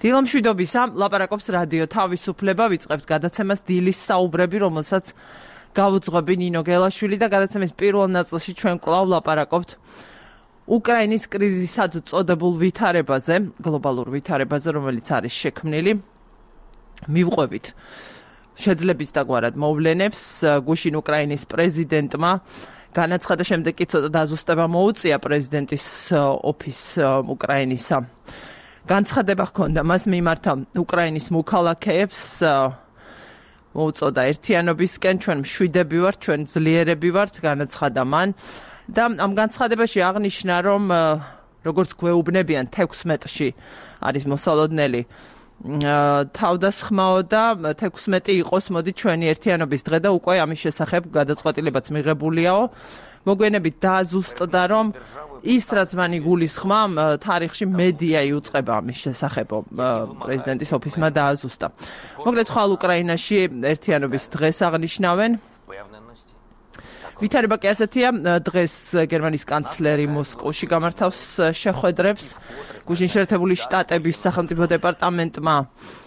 დილომშვიდობისა, ლაპარაკობს რადიო თავისუფლება, ვიწყებთ გადაცემას დილის საუბრები, რომელსაც გავუძღვები ნინო გელაშვილი და გადაცემის პირველ ნაწილში ჩვენ კვლავ ლაპარაკობთ უკრაინის კრიზისად წოდებულ ვითარებაზე, გლობალურ ვითარებაზე, რომელიც არის შექმნილი. მივყვებით შეძლების დაგვარად მოვლენებს, გუშინ უკრაინის პრეზიდენტმა განაცხადა, შემდეგ კი ცოტა დაზუსტება მოუწია პრეზიდენტის ოფისს უკრაინისა. განცხადება ჰქონდა მას მიმართა უკრაინის მოქალაქეებს, მოუწოდა ერთიანობისკენ, ჩვენ მშვიდები ვართ, ჩვენ ძლიერები ვართ, განაცხადა მან და ამ განცხადებაში აღნიშნა, რომ როგორც გვეუბნებიან 16-ში არის მოსალოდნელი თავდასხმაო და 16 იყოს მოდი ჩვენი ერთიანობის დღე და უკვე ამის შესახებ გადაწყვეტილებაც მიღებულიაო. მოგვიანებით დააზუსტდა, რომ ის რაც მან იგულისხმა თარიღში მედია იუწყება ამის შესახებ პრეზიდენტის ოფისმა დააზუსტა. მოკლედ ხვალ უკრაინაში ერთიანობის დღეს აღნიშნავენ. ვითარება კი ასეთია, დღეს გერმანიის კანცლერი მოსკოვში გამართავს შეხვედრებს. გუშინ შეერთებული შტატების სახელმწიფო დეპარტამენტმა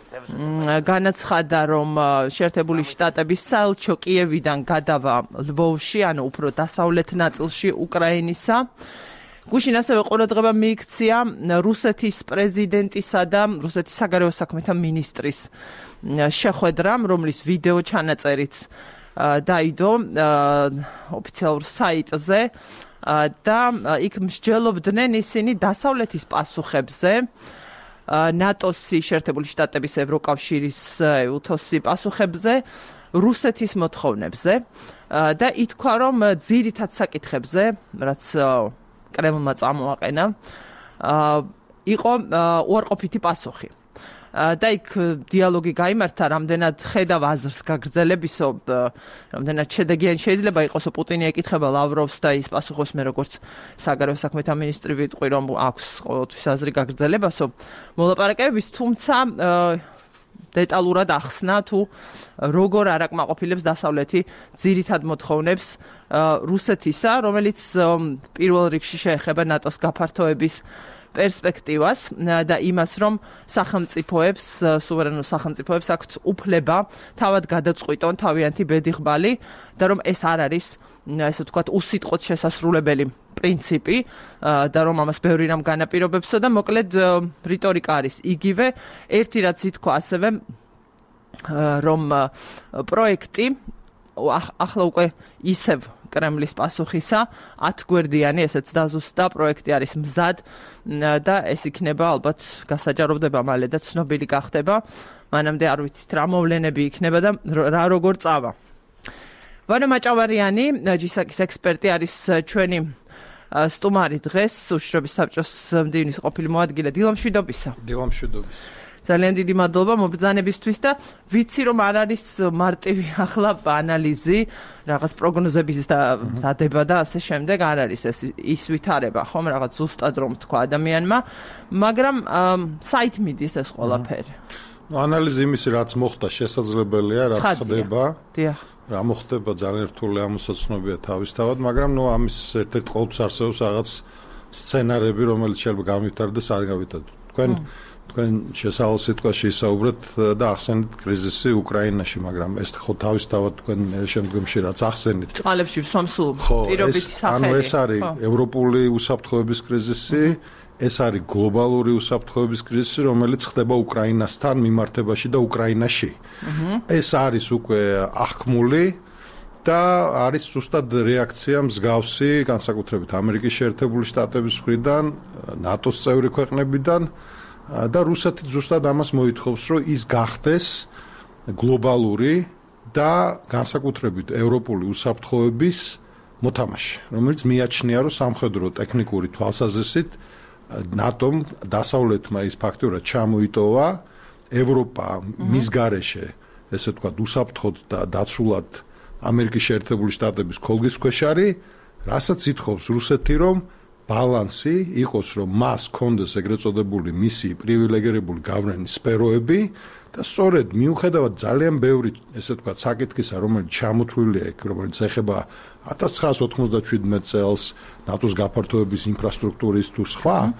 განაცხადა, რომ შეერთებული შტატების საელჩო კიევიდან გადავა ლვოვში, ანუ უფრო დასავლეთ ნაწილში უკრაინისა. გუშინ ასევე ყურადღება მიიქცია რუსეთის პრეზიდენტისა და რუსეთის საგარეო საქმეთა მინისტრის შეხვედრამ, რომლის ვიდეო ჩანაწერიც დაიდო ოფიციალურ საიტზე და იქ მსჯელობდნენ ისინი დასავლეთის პასუხებზე, ნატოს-ი, შეერთებული შტატების, ევროკავშირის, EUTOS-ი პასუხებზე, რუსეთის მოთხოვნებზე და ითქვა, რომ ძირითად საკითხებზე, რაც კრემლმა წამოაყენა, იყო უარყოფითი პასუხი. და იქ დიალოგი გაიმართა, რამდენად ხედავ აზრს გაგრძელებისო, რამდენად შედეგიანი შეიძლება იყოსო. პუტინი ეკითხება ლავროვს და ის პასუხობს, მე როგორც საგარეო საქმეთა მინისტრი ვიტყვი, რომ აქვს ყოველთვის აზრი გაგრძელებასო მოლაპარაკებების, თუმცა დეტალურად ახსნა თუ როგორ არ აკმაყოფილებს დასავლეთი ძირითად მოთხოვნებს რუსეთისა, რომელიც პირველ რიგში შეეხება ნატოს გაფართოების პერსპექტივას და იმას, რომ სახელმწიფოებს, სუვერენულ სახელმწიფოებს აქვთ უფლება თავად გადაწყვიტონ თავიანთი ბედიღბალი და რომ ეს არ არის, ესე ვთქვათ, უსიტყვოდ შესასრულებელი პრინციპი და რომ ამას ბევრი რამ განაპირობებსო და მოკლედ რიტორიკა არის იგივე. ერთი რაც ითქვა ასევე, რომ პროექტი ახლა უკვე ისევ კრემლის პასუხისა 10 გვერდიანი, ესეც დაზუსტდა, პროექტი არის მზად და ეს იქნება ალბათ გასაჯაროვდება მალე და ცნობილი გახდება. მანამდე არ ვიცით რა მოვლენები იქნება და რა როგორ წავა. ვანო მაჭავარიანი, ჯისაკის ექსპერტი არის ჩვენი სტუმარი დღეს, უშიშროების საბჭოს მდივნის ყოფილი მოადგილე. დილომშვიდობისა. დილომშვიდობის. ძალიან დიდი მადლობა მობრძანებისთვის და ვიცი, რომ არ არის მარტივი ახლა ანალიზი, რაღაც პროგნოზების დადება და ასე შემდეგ, არ არის ის ვითარება, ხომ, რაღაც ზუსტად რომ თქვა ადამიანმა, მაგრამ საით მიდის ეს ყველაფერი? ანალიზი იმისი, რაც მოხდა, შესაძლებელია, რაც ხდება. დიახ. რა მოხდება ძალიან რთული ამოსაცნობია თავისთავად, მაგრამ ამის ერთ-ერთ ყოველთვის არსებობს რაღაც სცენარები, რომელიც შეიძლება გამივთარდეს, არ გამივთარდეს. თქვენ შესავალ სიტყვაში ისაუბრეთ და ახსენეთ კრიზისი უკრაინაში, მაგრამ ეს ხო თავისთავად თქვენ შემდგომში რაც ახსენეთ. წყალებში ვსვამსულ პირობითი სახელი. ანუ ეს არის ევროპული უსაფრთხოების კრიზისი, ეს არის გლობალური უსაფრთხოების კრიზისი, რომელიც ხდება უკრაინასთან მიმართებაში და უკრაინაში. ეს არის უკვე აღქმული და არის ზუსტად რეაქცია მსგავსი, განსაკუთრებით ამერიკის შეერთებული შტატების მხრიდან, ნატოს წევრი ქვეყნებიდან და რუსეთი ზუსტად ამას მოითხოვს, რომ ის გახდეს გლობალური და განსაკუთრებით ევროპული უსაფრთხოების მოთამაშე, რომელიც მიაჩნია, რომ სამხედრო ტექნიკური თვალსაზრისით ნატომ დასავლეთმა ის ფაქტურად ჩამოიტოვა, ევროპა მის გარეშე, ესე ვთქვათ, უსაფრთხოდ და დაცულად ამერიკის შეერთებული შტატების ქოლგის ქვეშ არის, რასაც ითხოვს რუსეთი, რომ ბალანსი იყოს, რომ მას კონდეს ეგრეთ წოდებული მისი პრივილეგირებული გავლენის სფეროები და სწორედ მიუხედავად ძალიან ბევრი, ესე ვთქვათ, საკითხისა, რომელიც ჩამოთვლილია იქ, რომელიც ეხება 1997 წელს ნატოს გაფართოების ინფრასტრუქტურის თუ სხვა,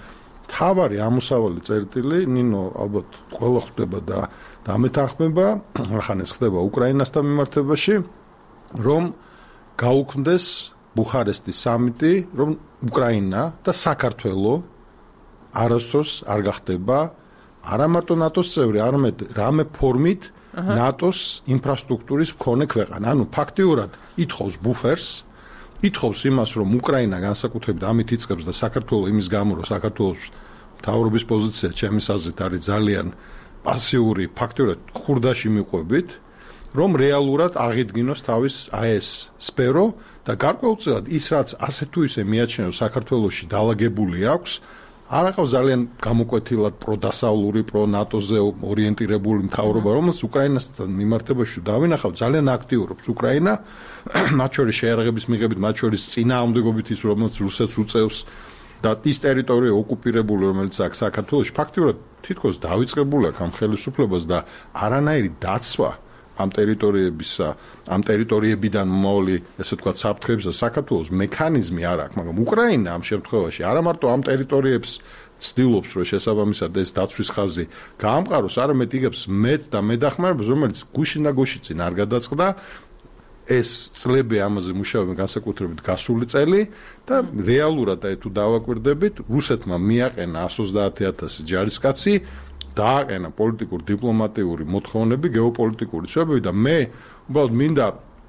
თავარი ამოსავალი წერტილი, ნინო ალბათ ყველა ხდება და დამეთანხმება, ახან ეს ხდება უკრაინასთან მიმართებაში, რომ გაუქმდეს ბუხარესტის სამიტი, რომ უკრაინა და საქართველო არასდროს არ გახდება არა მარტო ნატოს წევრი, არამედ რამე ფორმით ნატოს ინფრასტრუქტურის მქონე ქვეყანა. ანუ ფაქტიურად ითხოვს ბუფერს, ითხოვს იმას, რომ უკრაინა განსაკუთრებით ამით იწყებს და საქართველო იმის გამო, რომ საქართველოს მთავრობის პოზიცია ჩემის აზრით არის ძალიან პასიური, ფაქტიურად ხურდაში მიყვებით, რომ რეალურად აღიდგინოს თავის ეს სფერო და გარკვეულწილად ის რაც ასე თუ ისე მიაჩნევს საქართველოში დაალაგებული აქვს, არ აყავს ძალიან გამოკვეთილად პროდასავლური, პრო-ნატოზე ორიენტირებული მთავრობა, რომელსაც უკრაინასთან მიმართებაში დავინახავ, ძალიან აქტიურობს უკრაინა, მათ შორის შეიარაღების მიღებით, მათ შორის წინააღმდეგობით ის, რომელიც რუსეთს უწევს და ის ტერიტორია ოკუპირებული, რომელიც აქ საქართველოში ფაქტიურად თითქოს დავიწყებული აქვს ამ ხელისუფლებას და არანაირი დაცვა ამ ტერიტორიებისა, ამ ტერიტორიებიდან მომავალი, ესე ვთქვათ, საფრთხეების და საქართველოს მექანიზმი არ აქვს, მაგრამ უკრაინა ამ შემთხვევაში არა მარტო ამ ტერიტორიებს ცდილობს, რომ შესაბამისად ეს დაცვის ხაზი გაამყაროს, არამედ იგებს მეტ და მეტახმარებას, რომელიც გუშინ და გუშინ წინ არ გადაწყდა. ეს წლები ამაზე მუშაობენ განსაკუთრებით გასული წელი და რეალურად თუ დავაკვირდებით, რუსეთმა მიაყენა 130,000 ჯარისკაცი, დააყენა პოლიტიკურ დიპლომატიური მოთხოვნები, გეოპოლიტიკური ცვლილებები და მე უბრალოდ მინდა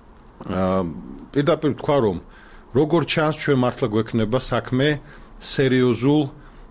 პირდაპირ თქვა, რომ როგორ ჩანს ჩვენ მართლა გვექნება საქმე სერიოზულ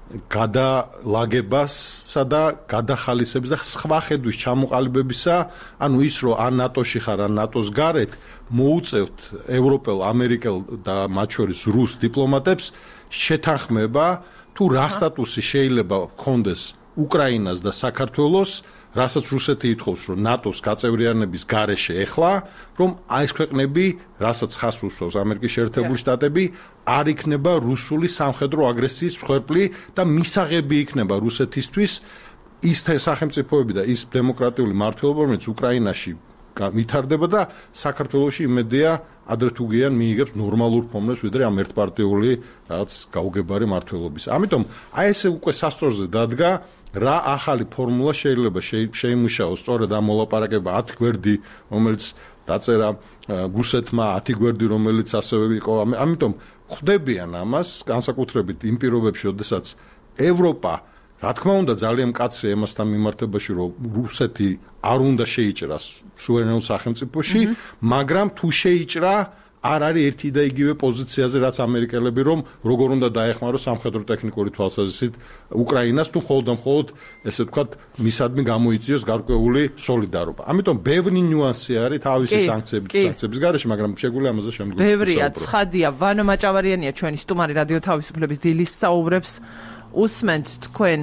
გადალაგებასა და გადახალისების და სხვა ხედვის ჩამოყალიბებისა, ანუ ის რომ ან ნატოში ხარ, ან ნატოს გარეთ მოუწევთ ევროპელ, ამერიკელ და მათ შორის რუს დიპლომატებს შეთანხმება თუ რა სტატუსი შეიძლება ჰქონდეს უკრაინას და საქართველოს, რასაც რუსეთი ითხოვს, რომ ნატოს გაწევრიანების გარეშე ეხლა, რომ ეს ქვეყნები, რასაც ხას უსვავს ამერიკის შეერთებული შტატები, არ იქნება რუსული სამხედრო აგრესიის მსხვერპლი და მისაღები იქნება რუსეთისთვის ის სახელმწიფოები და ის დემოკრატიული მმართველობა, რომელიც უკრაინაში ვითარდება და საქართველოში იმედია ადრე თუ გიან მიიღებს ნორმალურ ფორმებს ვიდრე ამ ერთპარტიული რაღაც გაუგებარი მმართველობის. ამიტომ აი ესე უკვე სასწორზე დადგა რა ახალი ფორმულა შეიძლება შეიმუშაოს სწორედ ამ მოლაპარაკება 10 გვერდი, რომელიც დაწერა რუსეთმა, 10 გვერდი, რომელიც ასევე იყო. ამიტომ ხვდებიან ამას განსაკუთრებით იმ პირობებში, როდესაც ევროპა რა თქმა უნდა ძალიან მკაცრია ამასთან მიმართებაში, რომ რუსეთი არ უნდა შეიჭრას სუვერენულ სახელმწიფოში, მაგრამ თუ შეიჭრა არ არის ერთი და იგივე პოზიციაზე, რაც ამერიკელები, რომ როგორ უნდა დაეხმაროს სამხედრო ტექნიკური თვალსაზრისით უკრაინას, თუ მხოლოდ ესე ვთქვათ, მისადმი გამოიწვიოს გარკვეული სოლიდარობა. ამიტომ ბევრი ნიუანსი არის თავისი სანქციების გარეშე, მაგრამ შეგვიძლია ამაზე შემდგომში. ბევრია, ცხადია, ვანო მაჭავარიანია ჩვენი სტუმარი რადიო თავისუფლების დილის საუბრებს. უსმენთ თქვენ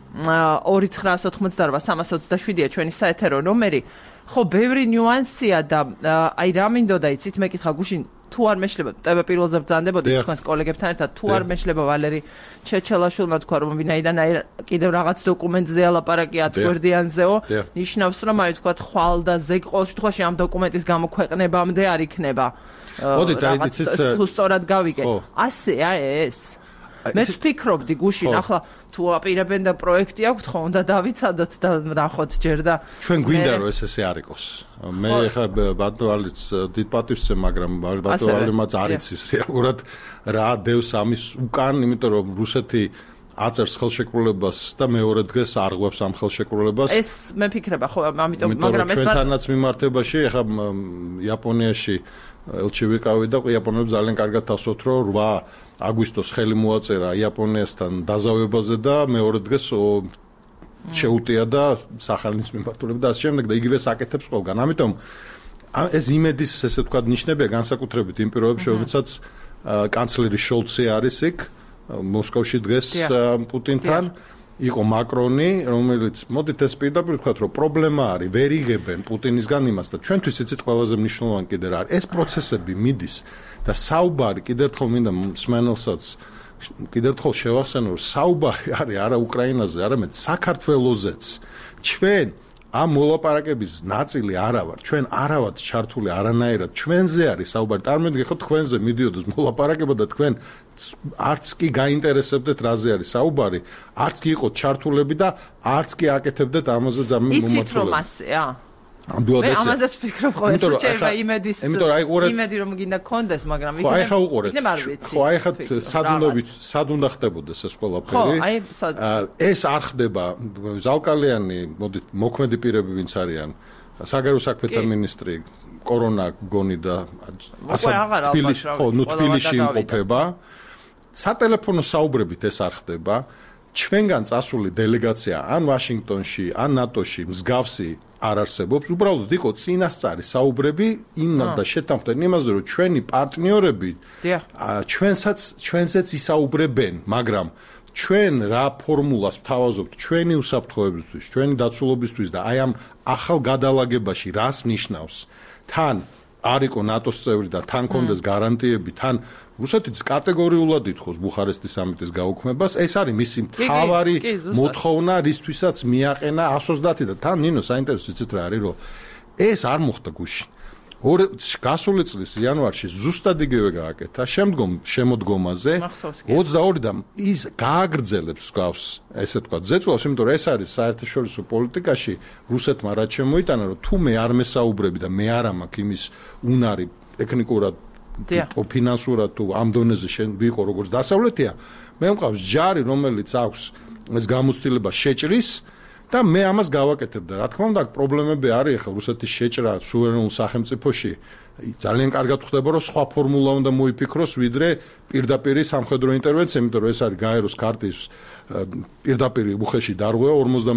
2988327-ია ჩვენი საეთერო ნომერი. ხო, ბევრი ნიუანსია და აი რა მინდოდა იცით, მე კითხა გუშინ თუ არ მეშლება, ტებ პირველზე ბრძანდებოდი თქვენს კოლეგებთან ერთად, თუ არ მეშლება ვალერი ჩეჩელაშვილმა თქვა, რომ ვინაიდან აი კიდევ რაღაც დოკუმენტზე ალაპარაკი 10 გვერდიანზეო, ნიშნავს, რომ აი თქვა ხვალ და ზეგ ყოველ შემთხვევაში ამ დოკუმენტის გამოქვეყნებამდე არ იქნება. მოდით აი იცით, თუ სწორად გავიგე. ასეა ეს. მეც ვფიქრობდი გუშინ, ახლა თუ აპირებენ და პროექტი აქვთ, ხო უნდა დავიცადოთ და ნახოთ ჯერ და ჩვენ გვინდა რომ ესე არ იყოს. მე ხა ბატონალიც დიდ პატივს, მაგრამ ბატონალიმაც არ იცის რეალურად რა დევს ამის უკან, იმიტომ რომ რუსეთი აწერს ხელშეკრულებას და მეორე დღეს არღვევს ამ ხელშეკრულებას. ეს მე ფიქრება ხო, ამიტომ მაგრამ ეს ჩვენთანაც მიმართებაში ხა იაპონიაში ელჩი ვიყავი და იაპონელებს ძალიან კარგად თავს რომ 8 აგვისტოს ხელი მოაწერა იაპონიასთან დაზავებაზე და მეორე დღეს შეუტია და სახალინის მიმართულებით და ასე შემდეგ და იგივე საკეთებს ყველგან. ამიტომ ეს იმედის ესე ვთქვათ ნიშნებია განსაკუთრებით იმ პირობებში, როდესაც კანცლერი შოლცი არის იქ მოსკოვში დღეს პუტინთან, იყო მაკრონი, რომელიც მოდით ეს პირდაპირ ვთქვათ, რომ პრობლემა არის, ვერ იღებენ პუტინისგან იმას და ჩვენთვის იცით ყველაზე მნიშვნელოვანი კიდე რა არის, ეს პროცესები მიდის და საუბარი კიდევ ერთხელ მინდა მსმენელსაც კიდევ ერთხელ შევახსენო, რომ საუბარი არის არა უკრაინაზე, არამედ საქართველოზეც. ჩვენ ამ მოლაპარაკების ნაწილი არა ვარ. ჩვენ არა ვართ ჩართული არანაირად. ჩვენზე არის საუბარი. წარმოგიდგენთ, ხო თქვენზე მიდიოდეს მოლაპარაკება და თქვენ არც კი გაინტერესებდეთ რაზე არის საუბარი, არც კი იყოთ ჩართულები და არც კი აკეთებდეთ ამაზე ძამი მომართულება. იცით რომ ასეა? მე ამაზეც ფიქრობ ხოლმე, შეიძლება იმედი რომ გინდა კონდეს, მაგრამ ხო, აი ხა უყურეთ. ხო, აი ხა სად უნდა ხდებოდეს ეს ყველაფერი? ეს არ ხდება. ზალკალიანი, მოდით, მოქმედი პირები ვინც არიან, საგარეო საქმეთა მინისტრი, კორონა გონი და ასე თბილისში იმყოფება. სატელეფონო საუბრებით ეს არ ხდება. ჩვენგან წასული დელეგაცია ან ვაშინგტონში, ან ნატოში მსგავსი არ არსებობს. უბრალოდ იყო წინასწარი საუბრები იმ და შეთანხმდნენ იმაზე, რომ ჩვენი პარტნიორები ჩვენსაც ისაუბრებენ, მაგრამ ჩვენ რა ფორმულას ვთავაზობთ ჩვენი უსაფრთხოებისთვის, ჩვენი დაცულობისთვის და აი ამ ახალ გადალაგებაში რას ნიშნავს? თან არ იყო ნატოს წევრი და თან კონდეს გარანტიები, თან რუსეთიც კატეგორიულად ითხოვს ბუხარესტის სამიტის გაუქმებას. ეს არის მისი მთავარი მოთხოვნა, რისთვისაც მიაყენა 130 და თან ნინო საინტერესო იცით რა არის, რომ ეს არ მოხდა გუშინ. გასული წლის იანვარში ზუსტად იგივე გააკეთა, შემდგომ შემოდგომაზე 22 და ის გააგრძელებს გავს, ესე თქვა, ზეწოლას, იმიტომ რომ ეს არის საერთაშორისო პოლიტიკაში რუსეთმა რაც შემოიტანა, რომ თუ მე არ მესაუბრები და მე არ მაქვს იმის უნარი ტექნიკურად ფინანსურად თუ ამ დონეზე ვიყო როგორც დასავლეთია, მე მყავს ჯარი, რომელიც აქვს ეს გამოცდილება შეჭრის და მე ამას გავაკეთებ და რა თქმა უნდა პრობლემები არის ახლა რუსეთის შეჭრა სუვერენულ სახელმწიფოში ძალიან კარგად ხდება რომ სხვა ფორმულა უნდა მოიფიქროს ვიდრე პირდაპირი სამხედრო ინტერვენცია, იმიტომ რომ ეს არის გაეროს ქარტის პირდაპირი უხეში დარღვევა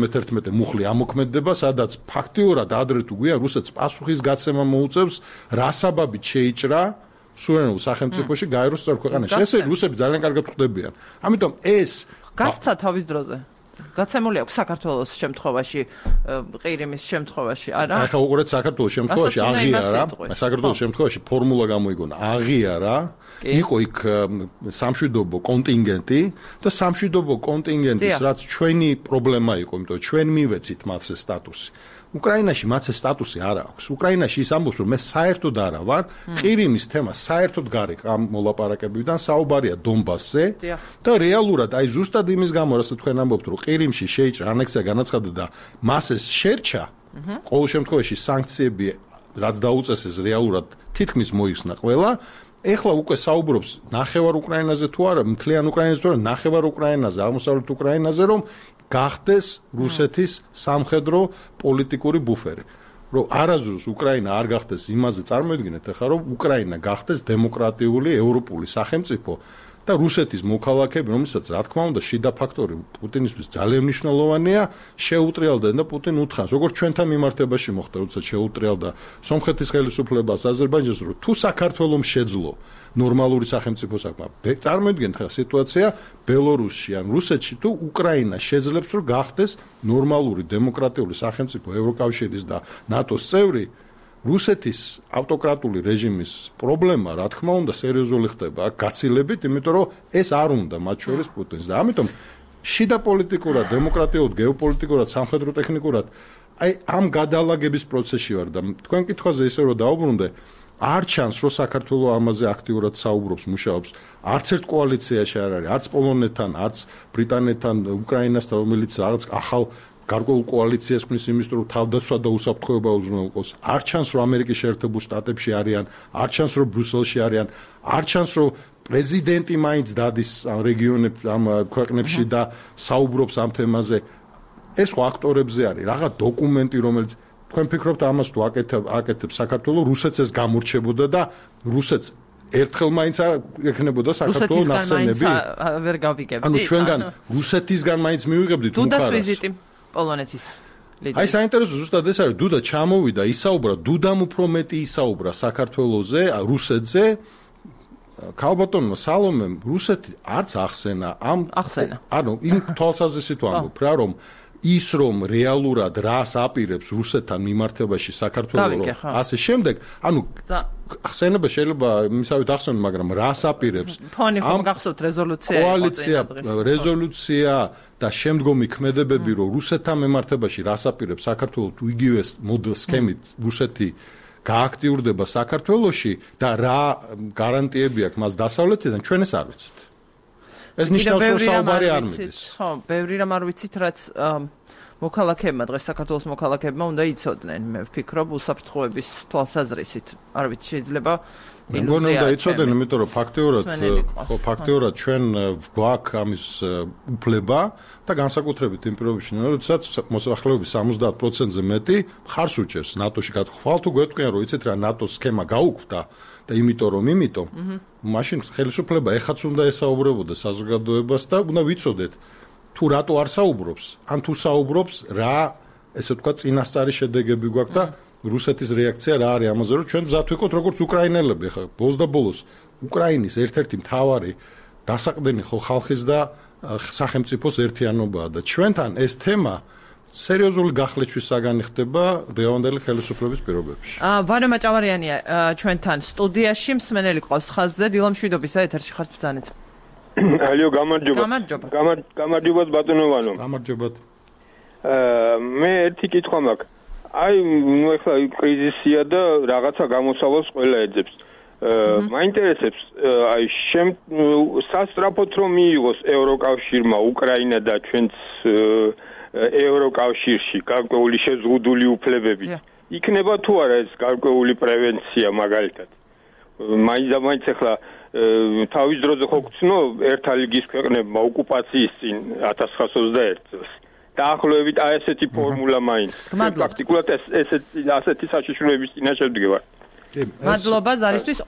51 მუხლი ამოქმედება, სადაც ფაქტიურად ადრე თუ გვიან რუსეთს პასუხის გაცემა მოუწევს რა საბაბით შეიჭრა სუვერენულ სახელმწიფოში გაეროს წევრ ქვეყანაში. ესე რუსები ძალიან კარგად ხვდებიან. ამიტომ ეს გასცა თავის დროზე. გაცემული აქვს საქართველოს შემთხვევაში, ყირიმის შემთხვევაში, არა? ახლა უყურეთ საქართველოს შემთხვევაში აღიარა, საქართველოს შემთხვევაში ფორმულა გამოიგონა, აღიარა, იყო იქ სამშვიდობო კონტინგენტი და სამშვიდობო კონტინგენტის რაც ჩვენი პრობლემა იყო, იმიტომ რომ ჩვენ მივეცით მას ეს სტატუსი. უკრაინაში მას ეს სტატუსი არ აქვს. უკრაინაში ის ამბობს, რომ მე საერთოდ არა ვარ, ყირიმის თემა საერთოდ გარეკ ამ მოლაპარაკებიდან საუბარია დონბასზე და რეალურად აი ზუსტად იმის გამო, რასაც თქვენ ამბობთ, რომ ყირიმში შეიჭრა ანექსია განაცხადა და მას ეს შერჩა, ყოველ შემთხვევაში სანქციები რაც დაუწესეს რეალურად თითქმის მოიხსნა ყველა. ეხლა უკვე საუბრობს ნახევარ უკრაინაზე თუ არა, მთლიან უკრაინაზე თუ არა, ნახევარ უკრაინაზე, აღმოსავლეთ უკრაინაზე, რომ გახდეს რუსეთის სამხედრო პოლიტიკური ბუფერი. რომ არაზრუს უკრაინა არ გახდეს იმაზე წარმოედგინეთ ახლა რომ უკრაინა გახდეს დემოკრატიული ევროპული სახელმწიფო და რუსეთის მოქალაქეები, რომელსაც რა თქმა უნდა შიდა ფაქტორი პუტინისთვის ძალიან მნიშვნელოვანია, შეუტრიალდნენ და პუტინ უთხრავს, როგორც ჩვენთან მიმართებაში მოხდა, როცა შეუტრიალდა სომხეთის ხელისუფლებას, აზერბაიჯანს, რომ თუ საქართველოს შეძლო ნორმალური სახელმწიფო საქმე. წარმოიდგინეთ ხა სიტუაცია ბელორუსში ან რუსეთში თუ უკრაინა შეძლებს რომ გახდეს ნორმალური დემოკრატიული სახელმწიფო ევროკავშირის და ნატოს წევრი, რუსეთის ავტოკრატული რეჟიმის პრობლემა, რა თქმა უნდა, სერიოზული ხდება გაცილებით, იმიტომ რომ ეს არ უნდა მათ შორის პუტინს და ამიტომ შიდა პოლიტიკურად, დემოკრატიულად, გეოპოლიტიკურად, სამხედრო ტექნიკურად აი ამ გადალაგების პროცესში ვარ და თქვენ კითხვაზე ისე რომ დაუბრუნდე არ ჩანს რომ საქართველოს ამაზე აქტიურად საუბრობს, მუშაობს. არც ერთ კოალიციაში არ არის, არც პოლონეთთან, არც ბრიტანეთთან, უკრაინასთან, რომელიც რაღაც ახალ გარკვეულ კოალიციას ქმნის იმის რომ თავდაცვა და უსაფრთხოება უზრუნველყოს. არ ჩანს რომ ამერიკის შეერთებულ შტატებში არიან, არ ჩანს რომ ბრიუსელში არიან, არ ჩანს რომ პრეზიდენტი მაინც დადის ამ რეგიონებში, ამ ქვეყნებში და საუბრობს ამ თემაზე. ეს ფაქტორებზე არის, რაღაც დოკუმენტი, რომელიც თქვენ ფიქრობთ ამას თუ აკეთებს საქართველოს, რუსეთს ეს გამორჩებოდა და რუსეთს ერთხელ მაინც ეკნებოდა საქართველოს ნახსენები. ვერ გავიგებთ. ანუ ჩვენგან რუსეთისგან მაინც მივიღებდით უკარას. დუდას ვიზიტი პოლონეთის. აი საინტერესო ზუსტად ეს არის, დუდა ჩამოვიდა, ისაუბრა, დუდამ უფრო მეტი ისაუბრა საქართველოსზე, რუსეთზე. ქალბატონმა სალომემ რუსეთი არც ახსენა ამ ახსენა. ანუ იმ თვალსაზრისით ვამბობ რა, რომ ის რომ რეალურად რას აპირებს რუსეთთან მიმართებაში საქართველოს ასე შემდეგ, ანუ ხსენება შეიძლება მისავით ახსენო, მაგრამ რას აპირებს? ფონი ხომ გახსოვთ რეზოლუცია და შემდგომი ქმედებები, რომ რუსეთთან მიმართებაში რას აპირებს საქართველოს თუ იგივე სქემით რუსეთი გააქტიურდება საქართველოში და რა გარანტიები აქვს მას დასავლეთიდან, ჩვენ ეს არ ვიცით. ეს ნიშნავს, რომ საუბარი არ მიდის. ხო, ბევრი რამ არ ვიცით, რაც მოქალაქეებმა, დღეს საქართველოს მოქალაქეებმა უნდა იცოდნენ. მე ვფიქრობ, უსაფრთხოების თვალსაზრისით. არ ვიცი, შეიძლება მეგონა უნდა იცოდნენ, იმიტომ რომ ფაქტიურად ჩვენ გვაქვს ამის უფლება და განსაკუთრებით იმ პირობებში, როდესაც მოსახლეობის 70%-ზე მეტი მხარს უჭერს ნატოში გათხოვა. თუ გვეტყვიან, რომ იცით რა ნატოს სქემა გაუქმდა და იმიტომ, მაშინ ხელისუფლება ეხაც უნდა ესაუბრებოდა საზოგადოებას და უნდა ვიცოდეთ თუ რატო არ საუბრობს, ან თუ საუბრობს, რა ესე ვთქვათ წინასწარი შედეგები გვაქვს და რუსეთის რეაქცია რა არის ამაზე, რომ ჩვენ მზად ვიყოთ როგორც უკრაინელები. ხა ბოლოს და ბოლოს უკრაინის ერთ-ერთი მთავარი დასაყრდენი ხალხის და სახელმწიფოს ერთიანობაა და ჩვენთან ეს თემა სერიოზული გახლეჩვის საგანი ხდება დღევანდელი ხელისუფლების პირობებში. ვანო მაჭავარიანია ჩვენთან სტუდიაში, მსმენელი ყავს ხაზზე, დილამშვიდობისა ეთერში ხართ ბრძანეთ. ალიო, გამარჯობა. გამარჯობა ბატონო ვანო. გამარჯობა. მე ერთი კითხვა მაქვს. აი, ნუ ახლა კრიზისია და რაღაცა გამოსავალს ყველა ეძებს. მაინტერესებს, აი, სასტრაფოდ რომ მიიღოს ევროკავშირმა უკრაინა და ჩვენც ევროკავშირში გარკვეული შეზღუდული უფლებები. იქნება თუ არა ეს გარკვეული პრევენცია მაგალითად. მაინც ახლა თავის დროზე ხო გწნო ერთა ლიგის ქვეყნებმა ოკუპაციის წინ 1921 წელს. დაახლოებით აი ესეთი ფორმულა მაინც. პრაქტიკულად ასეთი საშიშროების წინაშე ვდგევარ. მადლობა ზარისთვის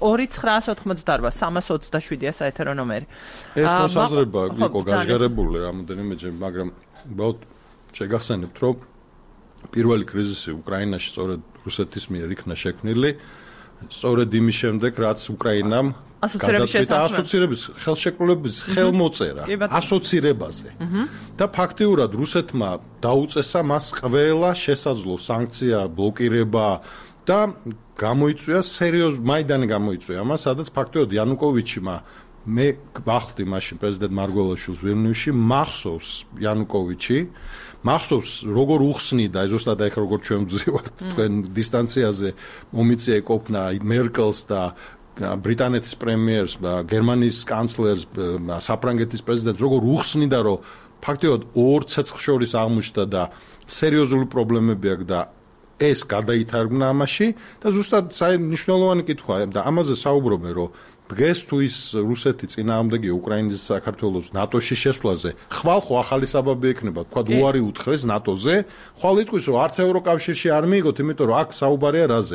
2988 327-ია საეთერო ნომერი. ეს მოსაზრება იყო გაჟღერებული რამოდენიმეჯერ, მაგრამ უბრალოდ შეგახსენებთ, რომ პირველი კრიზისი უკრაინაში სწორედ რუსეთის მიერ იქნა შექმნილი, სწორედ იმის შემდეგ, რაც უკრაინამ გადაწყვიტა ასოცირების ხელშეკრულების ხელმოწერა ასოცირებაზე. და ფაქტიურად რუსეთმა დაუწესა მას ყველა შესაძლო სანქცია, ბლოკირება და გამოიწვია მაიდანი გამოიწვია მას, სადაც ფაქტიურად იანუკოვიჩმა მე ვახდი მაშინ პრეზიდენტ მარგველაშვილს ვილნიუსში, მახსოვს იანუკოვიჩი, მახსოვს როგორ უხსნიდა, ზუსტად აი როგორ ჩვენ ვძივართ თქვენ დისტანციაზე მომიწია ეკოფნა მერკელს და ბრიტანეთის პრემიერს, გერმანიის კანცლერს, საფრანგეთის პრეზიდენტს, როგორ უხსნიდა, რომ ფაქტიურად ორ ცეცხლს შორის აღმოჩნდა და სერიოზული პრობლემები აქვს და ეს გადაითარგმნა ამაში და ზუსტად მნიშვნელოვანი კითხვაა და ამაზე საუბრობენ, რომ დღეს თუ ის რუსეთი წინააღმდეგია უკრაინის საქართველოს ნატოში შესვლაზე, ხვალ ხო ახალი საბაბი ექნება, თქვა უარი უთხრეს ნატოზე, ხვალ იტყვის, რომ არც ევროკავშირში არ მიიღოთ, იმიტომ რომ აქ საუბარია რაზე.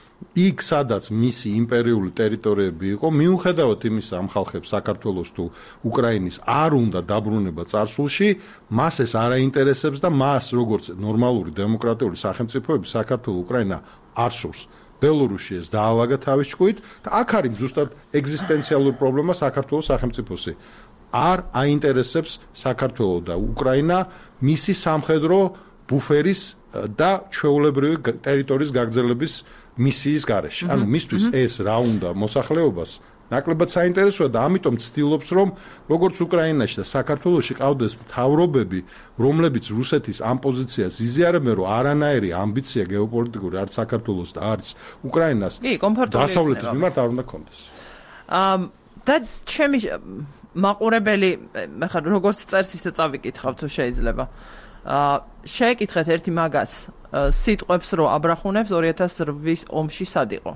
იქ სადაც მისი იმპერიული ტერიტორიები იყო, მიუხედავად იმისა ამ ხალხებს საქართველოს თუ უკრაინის არ უნდა დაბრუნება წარსულში, მას ეს არ აინტერესებს და მას როგორც ნორმალური დემოკრატიული სახელმწიფოები საქართველოს უკრაინა არ სურს. ბელორუსში ეს დაალაგა თავის ჭკუით და აქ არის ზუსტად ეგზისტენციალური პრობლემა საქართველოს სახელმწიფოსი. არ აინტერესებს საქართველოს და უკრაინა მისი სამხედრო ბუფერის და ჩვეულებრივი ტერიტორიის გაგრძელების მისიის გარეშე. ანუ მისთვის ეს რა უნდა მოსახლეობას ნაკლებად საინტერესოა და ამიტომ ცდილობს, რომ როგორც უკრაინაში და საქართველოში ყავდეს მთავრობები, რომლებიც რუსეთის ამ პოზიციას იზიარებენ, რომ არანაირი ამბიცია გეოპოლიტიკური არც საქართველოს და არც უკრაინას დასავლეთის მიმართ არ უნდა ქონდეს. და ჩემი მაყურებელი, ხა როგორც წერს ისე წავიკითხავ თუ შეიძლება. შეეკითხეთ ერთი მაგას სიტყვებს რო აბრახუნებს 2008-ის ომში სად იყო?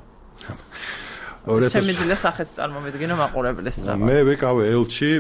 შემიძლია სახეც წარმომიდგინო მაყურებელს რა. მე ვიყავი ელჩი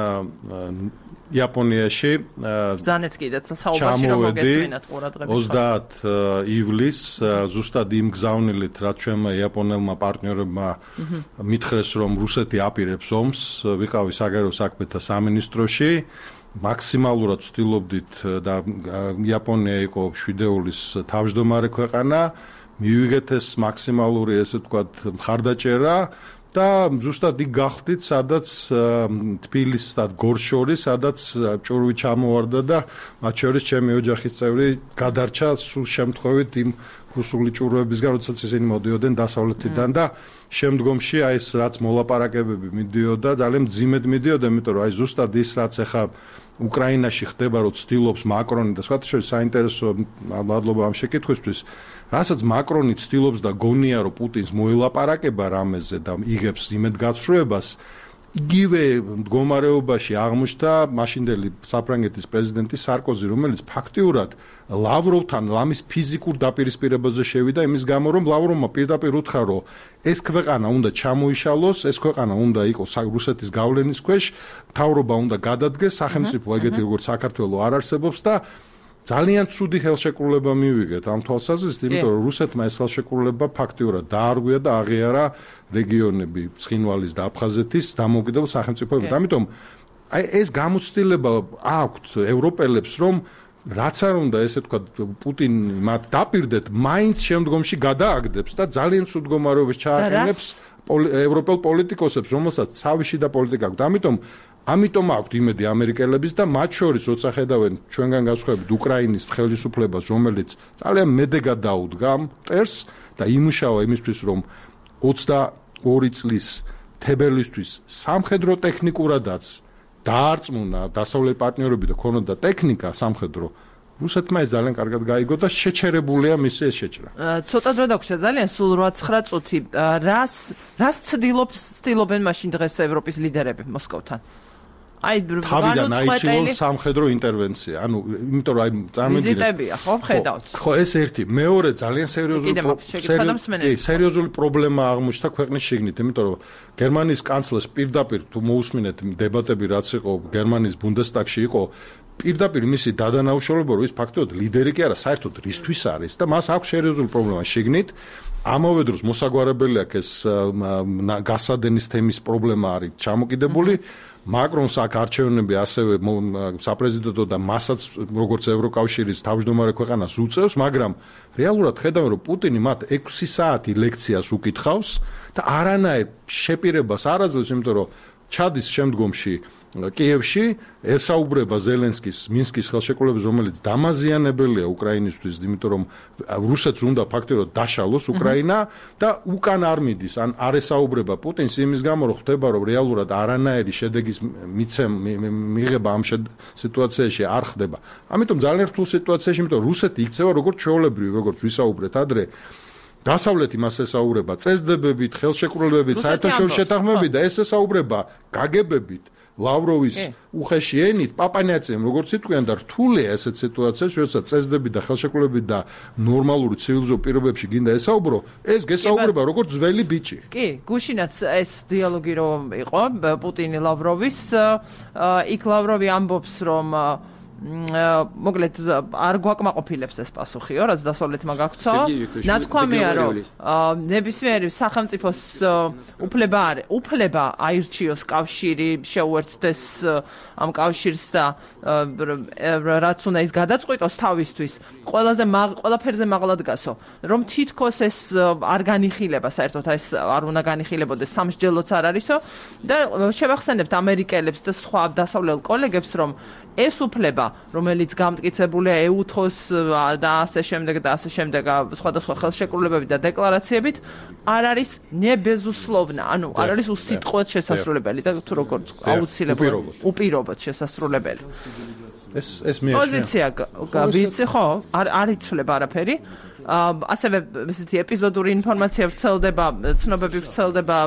იაპონიაში. ბრძანეთ კიდეც საუბარში რომ მოგესმინათ ყურადღებით. 30 ივლისს ზუსტად იმ გზავნილით, რაც ჩვენმა იაპონელმა პარტნიორებმა მითხრეს, რომ რუსეთი აპირებს ომს, ვიყავი საგარეო საქმეთა სამინისტროში. მაქსიმალურად ვცდილობდით და იაპონია იყო შვიდეულის თავმჯდომარე ქვეყანა, მივიღეთ ეს მაქსიმალური ესე ვთქვათ მხარდაჭერა და ზუსტად იქ გახდით, სადაც თბილისს და გორს შორის, სადაც ჭურვი ჩამოვარდა და მათ შორის ჩემი ოჯახის წევრი გადარჩა სულ შემთხვევით იმ რუსული ჭურვებისგან, როდესაც ისინი მოდიოდნენ დასავლეთიდან და შემდგომში აი ეს რაც მოლაპარაკებები მიდიოდა, ძალიან მძიმედ მიდიოდა, იმიტომ რომ აი ზუსტად ის რაც ახლა უკრაინაში ხდება, რომ ცდილობს მაკრონი და სხვათა შორის საინტერესო მადლობა ამ შეკითხვისთვის, რასაც მაკრონი ცდილობს და გონია, რომ პუტინს მოელაპარაკება რამეზე და იღებს იმედგაცრუებას, იგივე მდგომარეობაში აღმოჩნდა მაშინდელი საფრანგეთის პრეზიდენტი სარკოზი, რომელიც ფაქტიურად ლავროვთან ლამის ფიზიკურ დაპირისპირებაზე შევიდა იმის გამო, რომ ლავროვმა პირდაპირ უთხრა, რომ ეს ქვეყანა უნდა ჩამოიშალოს, ეს ქვეყანა უნდა იყოს რუსეთის გავლენის ქვეშ, მთავრობა უნდა გადადგეს, სახელმწიფო ეგეთი როგორც საქართველოს არ არსებობს და ძალიან ცუდი ხელშეკრულება მივიღეთ ამ თვალსაზრისით, იმიტომ რომ რუსეთმა ეს ხელშეკრულება ფაქტიურად დაარღვია და აღიარა რეგიონები ცხინვალის და აფხაზეთის დამოუკიდებელ სახელმწიფოებად. ამიტომ აი ეს გამოცდილება აქვთ ევროპელებს, რომ რაც არ უნდა ესე თქვა პუტინი მათ დაპირდეთ, მაინც შემდგომში გადააგდებს და ძალიან ცუდ მდგომარეობას ჩააყენებს ევროპელ პოლიტიკოსებს, რომელსაც ცავი და პოლიტიკა აქვს. ამიტომ აქვთ იმედი ამერიკელების და მათ შორის როცა ხედავენ ჩვენგან განსხვავებით უკრაინის ხელისუფლებას, რომელიც ძალიან მედეგად დაუდგა მტერს და იმუშავა იმისთვის, რომ 22 წლის თებერვლისთვის სამხედრო ტექნიკურადაც დაარწმუნა დასავლელი პარტნიორები და ქონოდა ტექნიკა სამხედრო, რუსეთმა ეს ძალიან კარგად გაიგო და შეჩერებულია მისი ეს შეჭრა. ცოტა დრო დაგვრჩა ძალიან სულ 8-9 წუთი. რას ცდილობენ მაშინ დღეს ევროპის ლიდერები მოსკოვთან? აი თავიდან აიჩილონ სამხედრო ინტერვენცია. ანუ იმიტომ რომ აი წარმოგიდგენთ ვიზიტებია, ხო, ხედავთ. ხო, ეს ერთი. მეორე ძალიან სერიოზული პრობლემა აღმოჩნდა ქვეყნის შიგნით, იმიტომ რომ გერმანიის კანცლერს პირდაპირ თუ მოусმინეთ დებატები რაც იყო გერმანიის ბუნდესტაგში იყო პირდაპირ მისი დადანაუშავება, რომ ის ფაქტობრივად ლიდერი კი არა, საერთოდ რისთვის არის და მას აქვს სერიოზული პრობლემა შიგნით. ამავე დროს მოსაგვარებელი აქვს ეს გასადენის თემის პრობლემა არის ჩამოკიდებული. მაკრონს აქ არჩევნები ასევე საპრეზიდენტო და მასაც როგორც ევროკავშირის თავმჯდომარე ქვეყანას უწევს, მაგრამ რეალურად ხედავენ, რომ პუტინი მათ 6 საათი ლექციას უკითხავს და არანაირ შეპირებას არ აძლევს, იმიტომ რომ ჩადის შემდგომში კიევში, ესაუბრება ზელენსკის მინსკის ხელშეკრულებას, რომელიც დამაზიანებელია უკრაინისთვის, იმიტომ რომ რუსეთს უნდა ფაქტობრივად დაშალოს უკრაინა და უკან არ მიდის, ან არ ესაუბრება პუტინს იმის გამო, რომ ხდება, რომ რეალურად არანაირი შედეგის მიღება ამ სიტუაციაში არ ხდება. ამიტომ ძალიან რთულ სიტუაციაში, იმიტომ რომ რუსეთი იქცევა როგორც ჩვეულებრივი, როგორც ვისაუბრეთ ადრე, დასავლეთი მას ესაუბრება წესდებებით, ხელშეკრულებებით, საერთაშორისო შეთანხმებებით და ეს ესაუბრება გაგებებით. ლავროვის უხეში ენით პაპანიაცემ როგორც იტყვიან და რთულია ესეთ სიტუაციაში, როდესაც წესდები და ხელშეკრულებები და ნორმალური ცივილიზო პირობებში გინდა ესაუბრო, ეს გესაუბრება როგორც ძველი ბიჭი. კი, გუშინაც ეს დიალოგი რომ იყო პუტინი ლავროვის, იქ ლავროვი ამბობს, რომ მოკლედ არ გვაკმაყოფილებს ეს პასუხიო, რაც დასავლეთმა გაქცო. ნათქვამია, რომ ნებისმიერი სახელმწიფოს უფლება აირჩიოს კავშირი, შეუერთდეს ამ კავშირს და რაც უნდა ის გადაწყვიტოს თავისთვის, ყველაფერზე მაღლა დგასო, რომ თითქოს ეს არ განიხილება, საერთოდ ეს არ უნდა განიხილებოდეს, სამსჯელოც არ არისო და შევახსენებთ ამერიკელებს და სხვა დასავლელ კოლეგებს, რომ ეს უფლება, რომელიც გამტკიცებულია EUTHOS და ასე შემდეგ სხვადასხვა ხელშეკრულებებით და დეკლარაციებით, არ არის ნებეზუსლოვნა, ანუ არ არის უსიტყვოდ შესასრულებელი და თუ როგორც აუცილებლად უპირობოდ შესასრულებელი. ეს მე პოზიცია ვიცი ხო, არ იცვლება არაფერი. ასევე ესეთი ეპიზოდური ინფორმაცია ვრცელდება, ცნობები ვრცელდება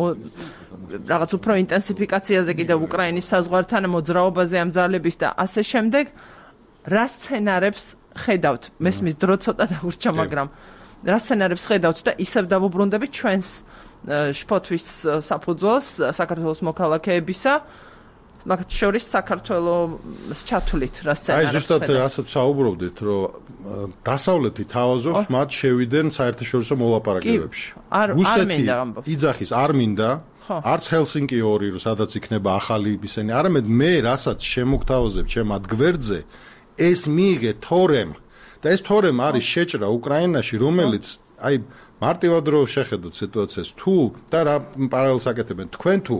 რაღაც უფრო ინტენსიფიკაციაზე კიდევ უკრაინის საზღვართან მოძრაობაზე ამ ძალების და ასე შემდეგ. რა სცენარებს ხედავთ? მესმის დრო ცოტა დაგვრჩა, მაგრამ რა სცენარებს ხედავთ და ისევ დავუბრუნდებით ჩვენს შფოთვის საფუძველს საქართველოს მოქალაქეებისა, მაგათ შორის საქართველოს ჩათვლით რა სცენარებს ხედავთ? აი ზუსტად რასაც საუბრობდით, რომ დასავლეთი თავაზობს მათ შევიდნენ საერთაშორისო მოლაპარაკებებში. რუსეთი იძახის არ მინდა არც ჰელსინკი 2, სადაც იქნება ახალი ისენი, არამედ მე რასაც შემოგთავაზებ ჩემ ადგერზე, ეს მიიღე თორემ და ეს თორემ არის შეჭრა უკრაინაში, რომელიც აი მარტივად რო შეხედოთ სიტუაციას თუ და რა პარალელს აკეთებენ თქვენ თუ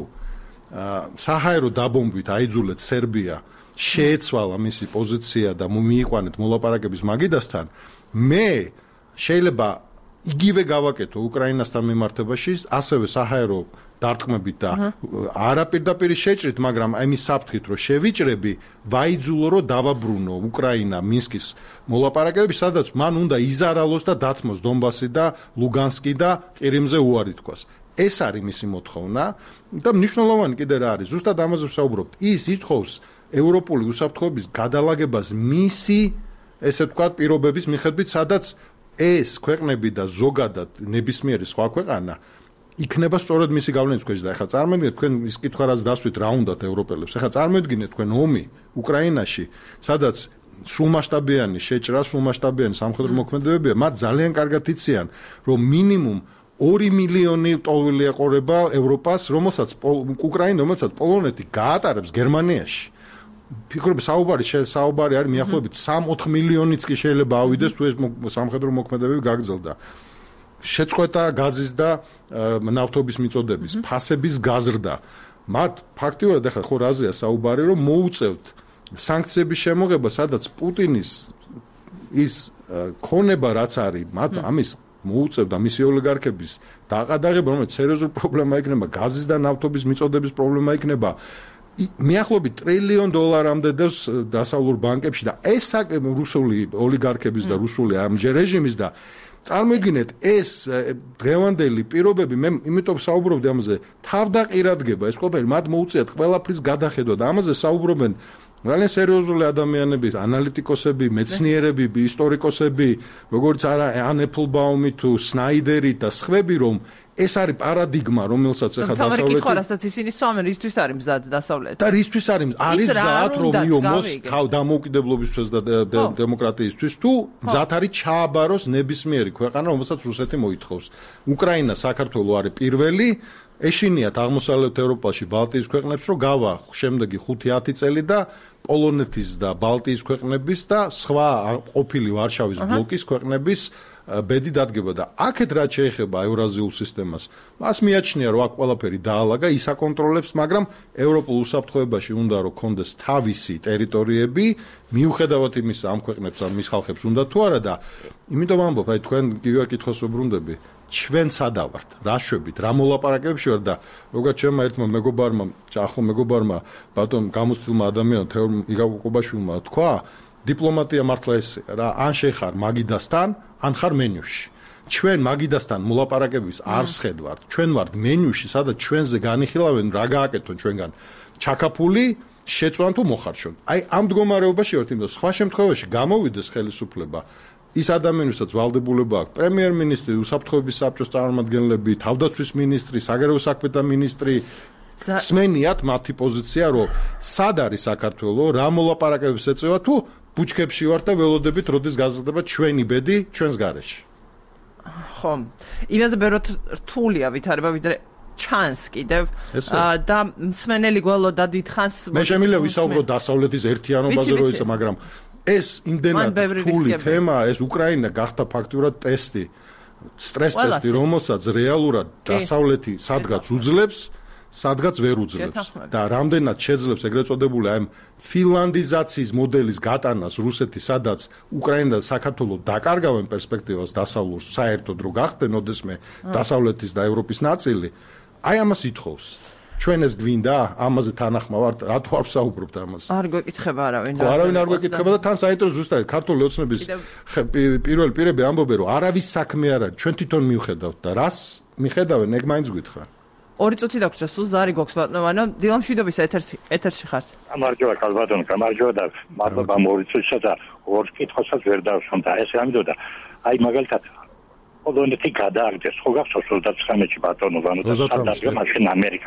საჰაერო დაბომბვით აიძულეთ სერბია შეეცვალა მისი პოზიცია და მიიყვანეთ მოლაპარაკების მაგიდასთან მე შეიძლება იგივე გავაკეთო უკრაინასთან მიმართებაში ასევე საჰაერო დარტყმებით და არა პირდაპირ შეჭრით მაგრამ ამის საფრთხით რომ შევიჭრები ვაიძულო რომ დავაბრუნო უკრაინა მინსკის მოლაპარაკებები სადაც მან უნდა იზარალოს და დათმოს დონბასი და ლუგანსკი და ყირიმზე უარი თქვას ეს არის მისი მოთხოვნა და მნიშვნელოვანი კიდე რა არის ზუსტად ამაზე ვსაუბრობთ ის ითხოვს ევროპული უსაფრთხოების გადალაგებას მისი ესე ვთქვათ პირობების მიხედვით სადაც ეს ქვეყნები და ზოგადად ნებისმიერი სხვა ქვეყანა იქნება სწორედ მისი გავლენის ქვეშ და ეხლა წარმოიდგინეთ თქვენ ის კითხვა რაც დასვით რა უნდათ ევროპელებს ეხლა წარმოიდგინეთ თქვენ ომი უკრაინაში სადაც სრულმასშტაბიანი შეჭრა სრულმასშტაბიანი სამხედრო მოქმედებებია მათ ძალიან კარგად იციან რომ მინიმუმ 2 მილიონი ტოლვილი ეყურება ევროპას რომელსაც უკრაინა პოლონეთი გაატარებს გერმანიაში ფიქრობ საუბარი არის მიახლოებით 3-4 მილიონიც კი შეიძლება ავიდეს თუ ეს სამხედრო მოქმედებები გაგრძელდა შეწყვეტა გაზის და ნავთობის მიწოდების ფასების გაზრდა მათ ფაქტიურად ახლა ხო რაზეა საუბარი რომ მოუწევთ სანქციების შემოღება სადაც პუტინის ის ქონება რაც არის მათ ამის მოუწევდა მისი ოლიგარქების დაყადაღება რომელიც სერიოზული პრობლემა იქნება გაზის და ნავთობის მიწოდების პრობლემა იქნება მიახლოებით $1 ტრილიონ დევს დასავლურ ბანკებში და ეს რუსული ოლიგარქების და რუსული ამ რეჟიმის და წარმოიდგინეთ ეს დღევანდელი პირობები მე იმიტომ საუბრობდი ამაზე თავდაყირადგება ეს ყველაფერი მათ მოუწიათ ყველაფრის გადახედვა და ამაზე საუბრობენ ძალიან სერიოზული ადამიანები ანალიტიკოსები მეცნიერები ისტორიკოსები როგორც არა ან ეფლბაუმი თუ სნაიდერი და სხვები რომ ეს არის პარადიგმა რომელსაც ახლა დასავლეთი კითხვა რასაც ისინი სვამენ ისთვის არის მზად დასავლეთი და რისთვის არის მზად რომ მიომოს თავ დამოუკიდებლობისთვის და დემოკრატიისთვის თუ მზად არის ჩააბაროს ნებისმიერი ქვეყანა რომელსაც რუსეთი მოითხოვს უკრაინა საქართველო არის პირველი ეშინიათ აღმოსავლეთ ევროპაში ბალტიის ქვეყნებს რომ გავა შემდეგი 5-10 წელი და პოლონეთის და ბალტიის ქვეყნების და სხვა ყოფილი ვარშავის ბლოკის ქვეყნების ბედი დადგება და აქეთ რაც შეეხება ევრაზიულ სისტემას მას მიაჩნია რომ აქ ყველაფერი დაალაგა ის აკონტროლებს მაგრამ ევროპულ უსაფრთხოებაში უნდა რომ კონდეს თავისი ტერიტორიები მიუხედავად იმისა ამ ქვეყნებს ან მის ხალხებს უნდა თუ არა და იმიტომ ამბობ აი თქვენ იგივე კითხვას ვუბრუნდები ჩვენ სადავართ რა შვებით რა მოლაპარაკებებში ვარ და როგორც ჩემმა ერთმა მეგობარმა ბატონ გამოცდილმა ადამიანმა თეორ იგავ კობაშვილმა თქვა დიპლომატია მართლა ესეა რა ან შეხარ მაგიდასთან ან ხარ მენიუში ჩვენ მაგიდასთან მოლაპარაკებების არ შეხედვართ ჩვენ ვართ მენიუში სადაც ჩვენზე განიხილავენ რა გააკეთონ ჩვენგან ჩაკაფული შეწვან თუ მოხარშონ აი ამ მდგომარეობაში ვართ იმიტომ სხვა შემთხვევაში გამოვიდეს ხელისუფლება ის ადამიანებსაც ვალდებულება აქვს პრემიერ-მინისტრი უსაფრთხოების საბჭოს წარმომადგენლები თავდაცვის მინისტრი საგარეო საქმეთა მინისტრი სმენიათ მათი პოზიცია რომ სად არის საქართველო რა მოლაპარაკებებს ეწევა თუ ბუჩქებში ვართ და ველოდებით როდის გაზრდება ჩვენი ბედი ჩვენს გარეშე ხო იმაზე ბევრად რთულია ვითარება ვიდრე ჩანს კიდევ და მსმენელი გველოდა დიდხანს მე შემიძლია ვისაუბრო დასავლეთის ერთიანობაზე რო ისა მაგრამ ეს იმდენად რთული თემა ეს უკრაინა გახდა ფაქტურად ტესტი სტრეს ტესტი რომელსაც რეალურად დასავლეთი სადღაც უძლებს სადღაც ვერ უძლებს და რამდენად შეძლებს ეგრეთ წოდებული აი ფინლანდიზაციის მოდელის გატანას რუსეთი სადაც უკრაინა და საქართველო დაკარგავენ პერსპექტივას დასავლურს საერთოდ რო გახდნენ ოდესმე დასავლეთის და ევროპის ნაწილი აი ამას ითხოვს ჩვენ ეს გვინდა ამაზე თანახმა ვართ რატო არ ვსაუბრობთ ამაზე არ გვეკითხება არავინ არ გვეკითხება და თან საინტერესო ზუსტად ქართული ოცნების პირველ პირები ამბობენ რომ არავის საქმე არ არის ჩვენ თვითონ მივხედავთ და რას მიხედავენ ეგ მაინც გითხრა 2 წუთი დაგვრჩა სულ ზარი გვაქვს ბატონო დილამშვიდობის ეთერში ხართ გამარჯობა ქალბატონო გამარჯობა და მადლობა 2 წუთისა და 2 კითხვასაც ვერ დავსვამ და ესე ამბობდა აი მაგალითად პოლონეთი გადააგდეს ხო გახსოვს 39-ში ბატონო ვანოდა მაშინ ამერიკა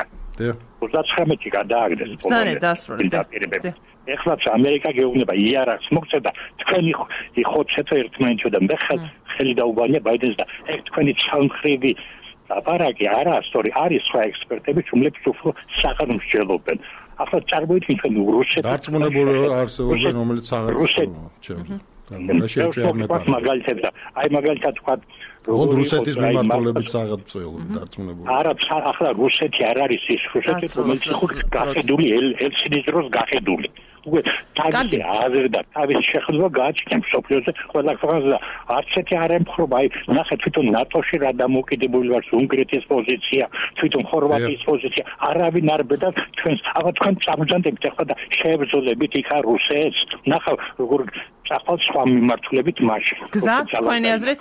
39-ში გადააგდეს პოლონეთი ეხლაც ამერიკა გეუბნება იარაღს მოგწევდა თქვენი ხოცეთ ერთმანეთში და მე ხელი დაუბანია ბაიდენს და ეგ თქვენი სამხრივი აპარაკი არასწორი არის სხვა ექსპერტები რომლებიც უფრო საღამოსჯელობენ ახლა წარმოიდგინეთ თქვენ რუსეთი დარწმუნებული არსებობენ რომელიც საღამოს მაგალითად აი მაგალითად თქვა ოღონდ რუსეთის მიმართულებით საღწევლობი დარწმუნებული. არა, ახლა რუსეთი არ არის ის რუსეთი, რომელიც ხო გახედული ელცინის დროს გახედული. უკვე თავისი აზრდა, თავისი შეხედულება გააჩნია სოფლიოზე ყველა ქვეყანაზე და არც ერთი არ ემხრობა. აი, ნახეთ თვითონ ნატოში რა დამოუკიდებელი ვართ, უნგრეთის პოზიცია, თვითონ ხორვატიის პოზიცია, არავინ არ ბედავს ჩვენს, აბა თქვენ წამოძანდებით ახლა და შეებრძოლებით იქ არ რუსეთს. ნახავ როგორ წახვალ სხვა მიმართულებით მაშინ. გზა თქვენი აზრით?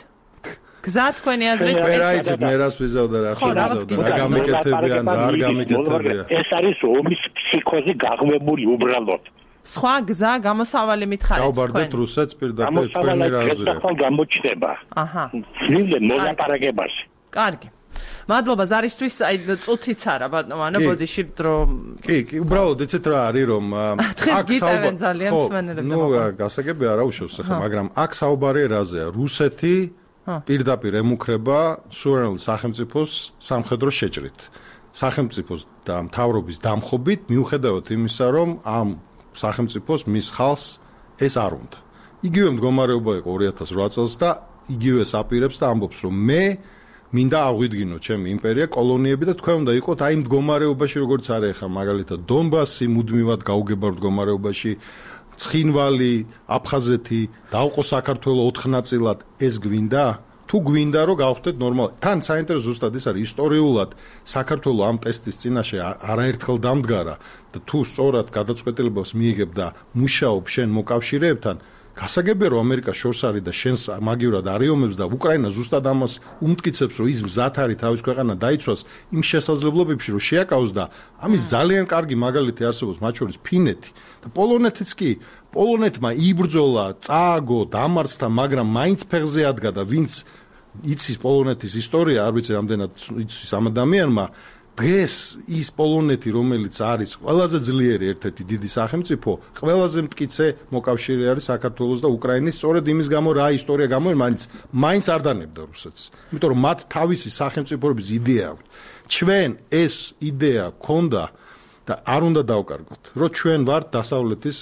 გზა თქვენი აზრით? ვერაიცით მე რას ვიზავდა რა ხსოვდა რა გამიკეთებიან რა არ გამიკეთებიან. ეს არის ომის ფსიქოზი გაღვებული უბრალოდ. სხვა გზა გამოსავალი მითხარით. ჩავბარდეთ რუსეთს პირდაპირ თქვენი აზრით. გამოსავალი გამოჩნდება. აჰა. ნამდვილად მოლაპარაკებაში. კარგი. მადლობა ზარისთვის, აი წუთიც არა ბატონო, ანუ ბოდიში დრო. კი, უბრალოდ იცით რა არის რომ აქ საუბარი ძალიან მსმენელები. ნუ გასაგები არა უშავს ახლა, მაგრამ აქ საუბარი რაზეა? რუსეთი პირდაპირ ემუქრება სუვერენულ სახელმწიფოს სამხედრო შეჭრით. სახელმწიფოს და მთავრობის დამხობით მიუხედავად იმისა, რომ ამ სახელმწიფოს მის ხალხს ეს არ უნდა. იგივე მდგომარეობა იყო 2008 წელს და იგივეს აპირებს და ამბობს, რომ მე მინდა აღვიდგინო ჩემი იმპერია, კოლონიები და თქვენ უნდა იყოთ აი მდგომარეობაში, როგორც არის ახლა მაგალითად დონბასი მუდმივად გაუგებარ მდგომარეობაში, ცხინვალი, აფხაზეთი, დაუყო საქართველო 4 ნაწილად, ეს გვინდა? თუ გვინდა რომ გავხდეთ ნორმალურად. თან საინტერესო ზუსტად ის არის ისტორიულად საქართველო ამ ტესტის წინაშე არაერთხელ დამდგარა და თუ სწორად გადაწყვეტილებას მიიღებ და მუშაობ შენ მოკავშირეებთან, გასაგებია რომ ამერიკა შორს არის და შენს მაგივრად არიომებს და უკრაინა ზუსტად ამას უმტკიცებს რომ ის მზად არის თავის ქვეყანა დაიცვას იმ შესაძლებლობებში რომ შეაკავოს და ამის ძალიან კარგი მაგალითი არსებობს მათ შორის ფინეთი და პოლონეთიც კი პოლონეთმა იბრძოლა, წააგო, დამარცხდა, მაგრამ მაინც ფეხზე ადგა და ვინც იცის პოლონეთის ისტორია, არ ვიცი რამდენად იცის ამ ადამიანმა, დღეს ის პოლონეთი, რომელიც არის ყველაზე ძლიერი ერთ-ერთი დიდი სახელმწიფო, ყველაზე მტკიცე მოკავშირე არის საქართველოს და უკრაინის, სწორედ იმის გამო რა ისტორია გამო, მაინც არ დანებდა რუსეთს. იმიტომ რომ მათ თავისი სახელმწიფოების იდეა აქვთ. ჩვენ ეს იდეა ქონდა და არ უნდა დავკარგოთ, რომ ჩვენ ვართ დასავლეთის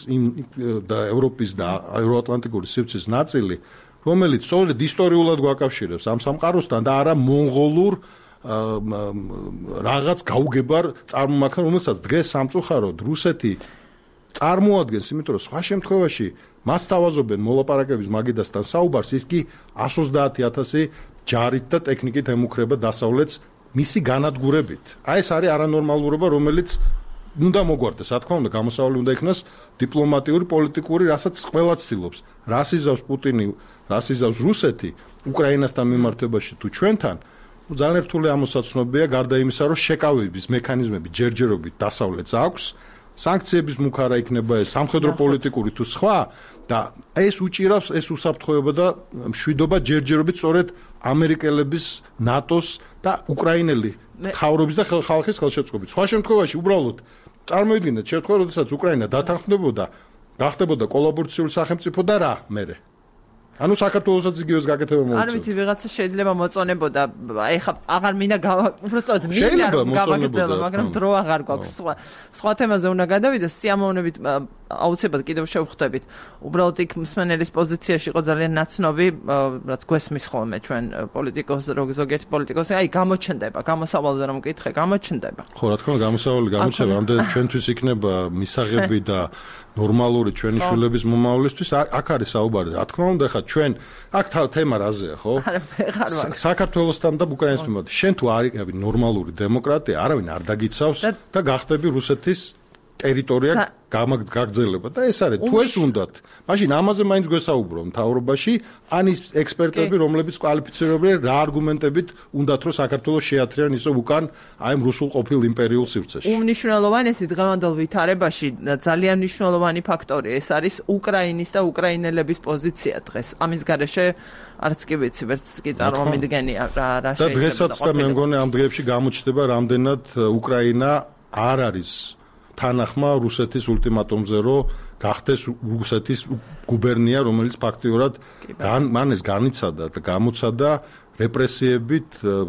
და ევროპის და ევროატლანტიკური სივრცის ნაწილი, რომელიც სწორედ ისტორიულად გვაკავშირებს ამ სამყაროსთან და არა მონღოლურ რაღაც გაუგებარ წარმომადგენლს, რომელსაც დღეს სამწუხაროდ რუსეთი წარმოადგენს, იმიტომ რომ სხვა შემთხვევაში მას თავაზობენ მოლაპარაკების მაგიდასთან საუბარს, ის კი 130,000 ჯარით და ტექნიკით ემუქრება დასავლეთს მისი განადგურებით. აი ეს არის არანორმალურობა, რომელიც უნდა მოგვარდეს, რა თქმა უნდა, გამოსავალი უნდა იქნას დიპლომატიური, პოლიტიკური, რასაც ყველა ცდილობს. რას იზავს პუტინი, რას იზავს რუსეთი უკრაინასთან მიმართებაში თუ ჩვენთან, ძალიან რთული ამოსაცნობია, გარდა იმისა, რომ შეკავების მექანიზმები ჯერჯერობით დასავლეთს აქვს, სანქციების მუქარა იქნება ეს სამხედრო პოლიტიკური თუ სხვა და ეს უჭირავს ეს უსაფრთხოება და მშვიდობა ჯერჯერობით სწორედ ამერიკელების, ნატოს და უკრაინელი მთავრობის და ხალხის ხელშეწყობით. სხვა შემთხვევაში უბრალოდ წარმოიდგინეთ შემთხვევა, როდესაც უკრაინა დათანხმდებოდა, გახდებოდა კოლაბორაციული სახელმწიფო და რა მერე. ანუ საქართველოსაც იგივეს გაკეთება მოუწევს. არ ვიცი, ვიღაცა შეიძლება მოწონებოდა, აი ხა აღარ მინდა უბრალოდ მინდა გავაგრძელო, მაგრამ დრო აღარ გვაქვს. სხვა თემაზე უნდა გადავიდე, სიამოვნებით აუცილებლად კიდევ შევხვდებით. უბრალოდ იქ მსმენელის პოზიციაში იყო ძალიან ნაცნობი, რაც გვესმის ხოლმე ჩვენ პოლიტიკოს, ზოგიერთი პოლიტიკოსი, აი გამოჩნდება, გამოსავალზე რომ მკითხე, გამოჩნდება. ხო, რა თქმა უნდა, გამოსავალი გამოჩნდება, ამდენ ჩვენთვის იქნება მისაღები და ნორმალური ჩვენი შვილების მომავლისთვის აქ არის საუბარი. რა თქმა უნდა, ხა ჩვენ აქ თემა რაზეა, ხო? საქართველოსთან და უკრაინის მიმართ. შენ თუ არ იყავი ნორმალური დემოკრატია, არავინ არ დაგიცავს და გახდები რუსეთის ტერიტორია გაგრძელება და ეს არის თუ ეს უნდათ. მაშინ ამაზე მაინც გვესაუბრო მთავრობაში, ან ის ექსპერტები, რომლებიც კვალიფიცირებენ რა არგუმენტებით უნდათ რომ საქართველოს შეათრიან ისევ უკან აი ამ რუსულ ყოფილ იმპერიულ სივრცეში. უმნიშვნელოვანესი დღევანდელ ვითარებაში ძალიან მნიშვნელოვანი ფაქტორი ეს არის უკრაინის და უკრაინელების პოზიცია დღეს. ამის გარეშე არც კი ვიცი, ვერც კი წარმომიდგენია რა შეიძლება. და დღესაც და მე მგონი ამ დღეებში გამოჩნდება რამდენად უკრაინა არ არის თანახმა რუსეთის ულტიმატუმზე, რომ გახდეს რუსეთის გუბერნია, რომელიც ფაქტიურად მან ეს განიცადა და გამოცადა რეპრესიებით,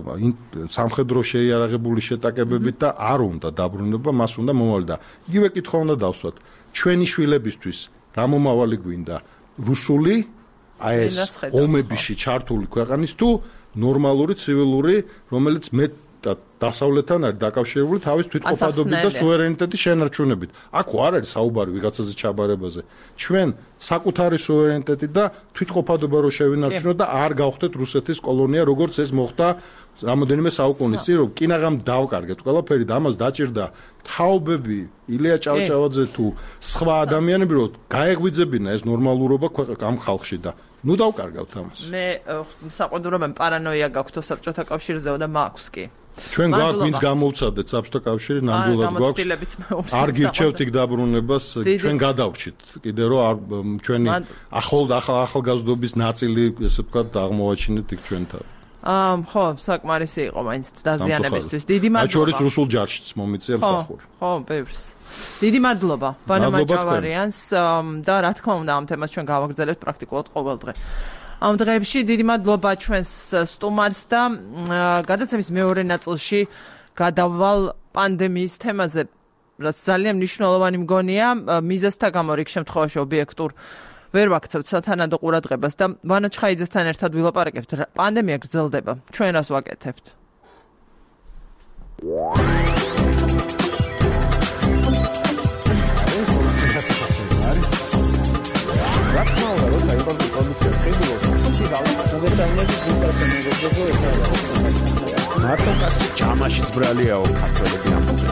სამხედრო შეიარაღებული შეტაკებებით და არ უნდა დაბრუნება, მას უნდა მომავალი და იგივე კითხვა უნდა დავსვათ. ჩვენი შვილებისთვის რა მომავალი გვინდა? რუსული, აი ეს ომებიში ჩართული ქვეყანის თუ ნორმალური ცივილური, რომელიც დასავლეთთან არის დაკავშირებული თავის თვითყოფადობით და სუვერენიტეტის შენარჩუნებით. აქ არ არის საუბარი ვიღაცაზე ჩაბარებაზე. ჩვენ საკუთარი სუვერენიტეტი და თვითყოფადობა რო შევინარჩუნოთ და არ გავხდეთ რუსეთის კოლონია, როგორც ეს მოხდა რამოდენიმე საუკუნის წინ, რომ კინაღამ დავკარგეთ ყველაფერი და ამას დაჭირდა თაობები, ილია ჭავჭავაძე თუ სხვა ადამიანები, რომ გაეღვიძებინა ეს ნორმალურობა ამ ხალხში და ნუ დავკარგავთ ამას. მე საყოველთაოდ პარანოია გაქვთ საბჭოთა კავშირზე და მაქვს კი. ჩვენ გვაქვს ვინც გამოვცადეთ საბჭოთა კავშირი ნამდვილად გვაქვს არ გირჩევთ იქ დაბრუნებას ჩვენ გადავრჩით კიდე რომ ჩვენი ახალგაზრდობის ნაწილი ესე ვთქვათ აღმოვაჩინეთ იქ ჩვენთან ხო საკმარისი იყო მაინც დაზიანებისთვის დიდი მადლობა აჩორის რუსულ ჯარშიც მომიწია მსახური ხო ბევრს დიდი მადლობა ვანა მაჭავარიანს და რა თქმა უნდა ამ თემას ჩვენ გავაგრძელებთ პრაქტიკულად ყოველ დღე ამ დღეებში დიდი მადლობა ჩვენს სტუმარს და გადაცემის მეორე ნაწილში გადავალ პანდემიის თემაზე, რაც ძალიან მნიშვნელოვანი მგონია, მიზეზთა გამო რიგ შემთხვევაში ობიექტურ ვერ ვაქცევთ სათანადო ყურადღებას და ვანა ჩხაიძესთან ერთად ვილაპარაკებთ, პანდემია გრძელდება, ჩვენ რას ვაკეთებთ? მარტო კაცი ჯამაშიც ბრალიაო ქართველები ამბობენ.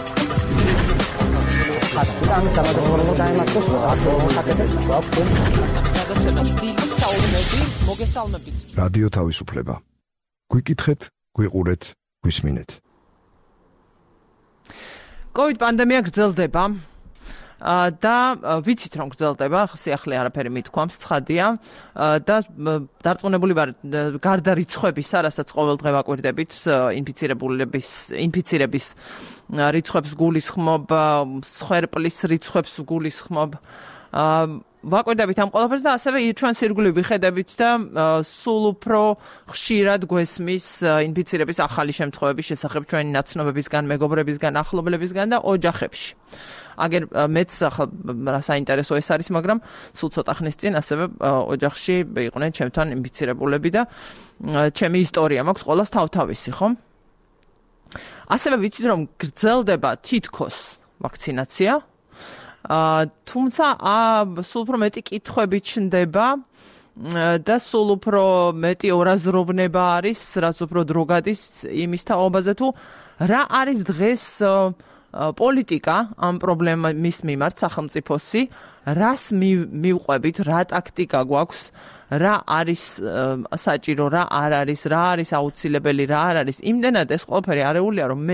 რადიო თავისუფლება. გვიკითხეთ, გვიყურეთ, გვისმინეთ. COVID პანდემია გრძელდება. და ვიცით რომ გრძელდება, სიახლე არაფერი მithქვამს, ცხადია და დარწმუნებული ვარ გარდა რიცხვებისა, რასაც ყოველდღე ვაკვირდებით, ინფიცირების რიცხვებს გულისხმობ, სხერპლის რიცხვებს გულისხმობ, ვაკვირდებით ამ ყველაფერს და ასევე ჩვენ სირგულივ ვიხედებით და სულ უფრო ხშირად გვესმის ინფიცირების ახალი შემთხვევების შესახებ ჩვენი ნაცნობებისგან, მეგობრებისგან, ახლობლებისგან და ოჯახებში. აგერ მეც ახლა საინტერესო ეს არის, მაგრამ სულ ცოტა ხნის წინ ასევე ოჯახში იყვნენ ჩემთან ინფიცირებულები და ჩემი ისტორია მაქვს ყოველას თავთავისი, ხო? ასევე ვიცით რომ გრძელდება თითქოს ვაქცინაცია. თუმცა სულ უფრო მეტი კითხვები ჩნდება და სულ უფრო მეტი ორაზროვნება არის, რაც უფრო დრო გადის იმის თაობაზე თუ რა არის დღეს პოლიტიკა ამ პრობლემის მიმართ სახელმწიფოსი, რას მივყვებით, რა ტაქტიკა გვაქვს, რა არის საჭირო, რა არ არის, რა არის აუცილებელი, რა არ არის. იმდენად ეს ყველაფერი არეულია, რომ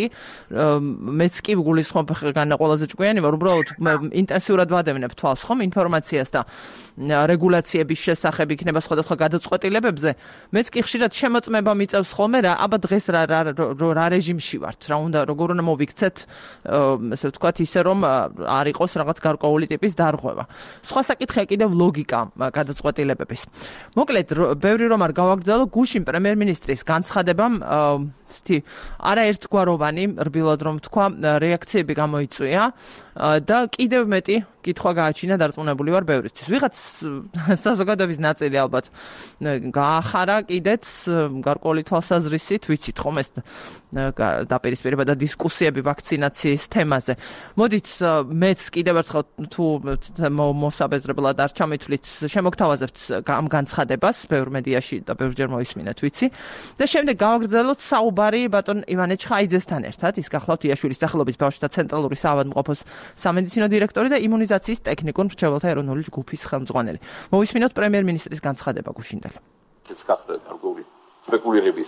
მეც კი გულისხმობ ყველაზე ჭკვიანი ვარ, უბრალოდ ინტენსიურად ვადევნებ თვალს ხომ ინფორმაციას და რეგულაციების შესახებ იქნება სხვადასხვა გადაწყვეტილებებზე. მეც კი ხშირად შემოწმება მიწევს ხოლმე რა, აბა დღეს რა რეჟიმში ვართ, რა უნდა როგორ უნდა მოვიქცეთ, ესე ვთქვათ, ისე რომ არ იყოს რაღაც გარკვეული ტიპის დარღვევა. სხვა საკითხია კიდევ ლოგიკა გადაწყვეტილებების. მოკლედ, ბევრი რომ არ გავაგრძელო, გუშინ პრემიერ-მინისტრის განცხადებამ არაერთგვაროვანი, რბილად რომ თქვა, რეაქციები გამოიწვია და კიდევ მეტი კითხვა გააჩინა დარწმუნებული ვარ ბევრისთვის. ვიღაც საზოგადოების ნაწილი ალბათ გაახარა კიდეც გარკვეული თვალსაზრისით, ვიცით ხომ ეს დაპირისპირება და დისკუსიები ვაქცინაციის თემაზე. მოდით მეც კიდევ ერთხელ თუ მოსაბეზრებლად არ ჩამითვლით, შემოგთავაზებთ ამ განცხადებას ბევრ მედიაში და ბევრჯერ მოისმინეთ, ვიცი. და შემდეგ გავაგრძელოთ საუბარი ბატონ ივანე ჩხაიძესთან ერთად, ის გახლავთ იაშვილის სახელობის ბავშვთა ცენტრალური საავადმყოფოს სამედიცინო დირექტორი და იმუნიზაციის ტექნიკურ მრჩეველთა ეროვნული ჯგუფის ხელმძღვანელი. მოვისმინოთ პრემიერ-მინისტრის განცხადება გუშინდელი. ეს გახდა გარკვეული სპეკულირების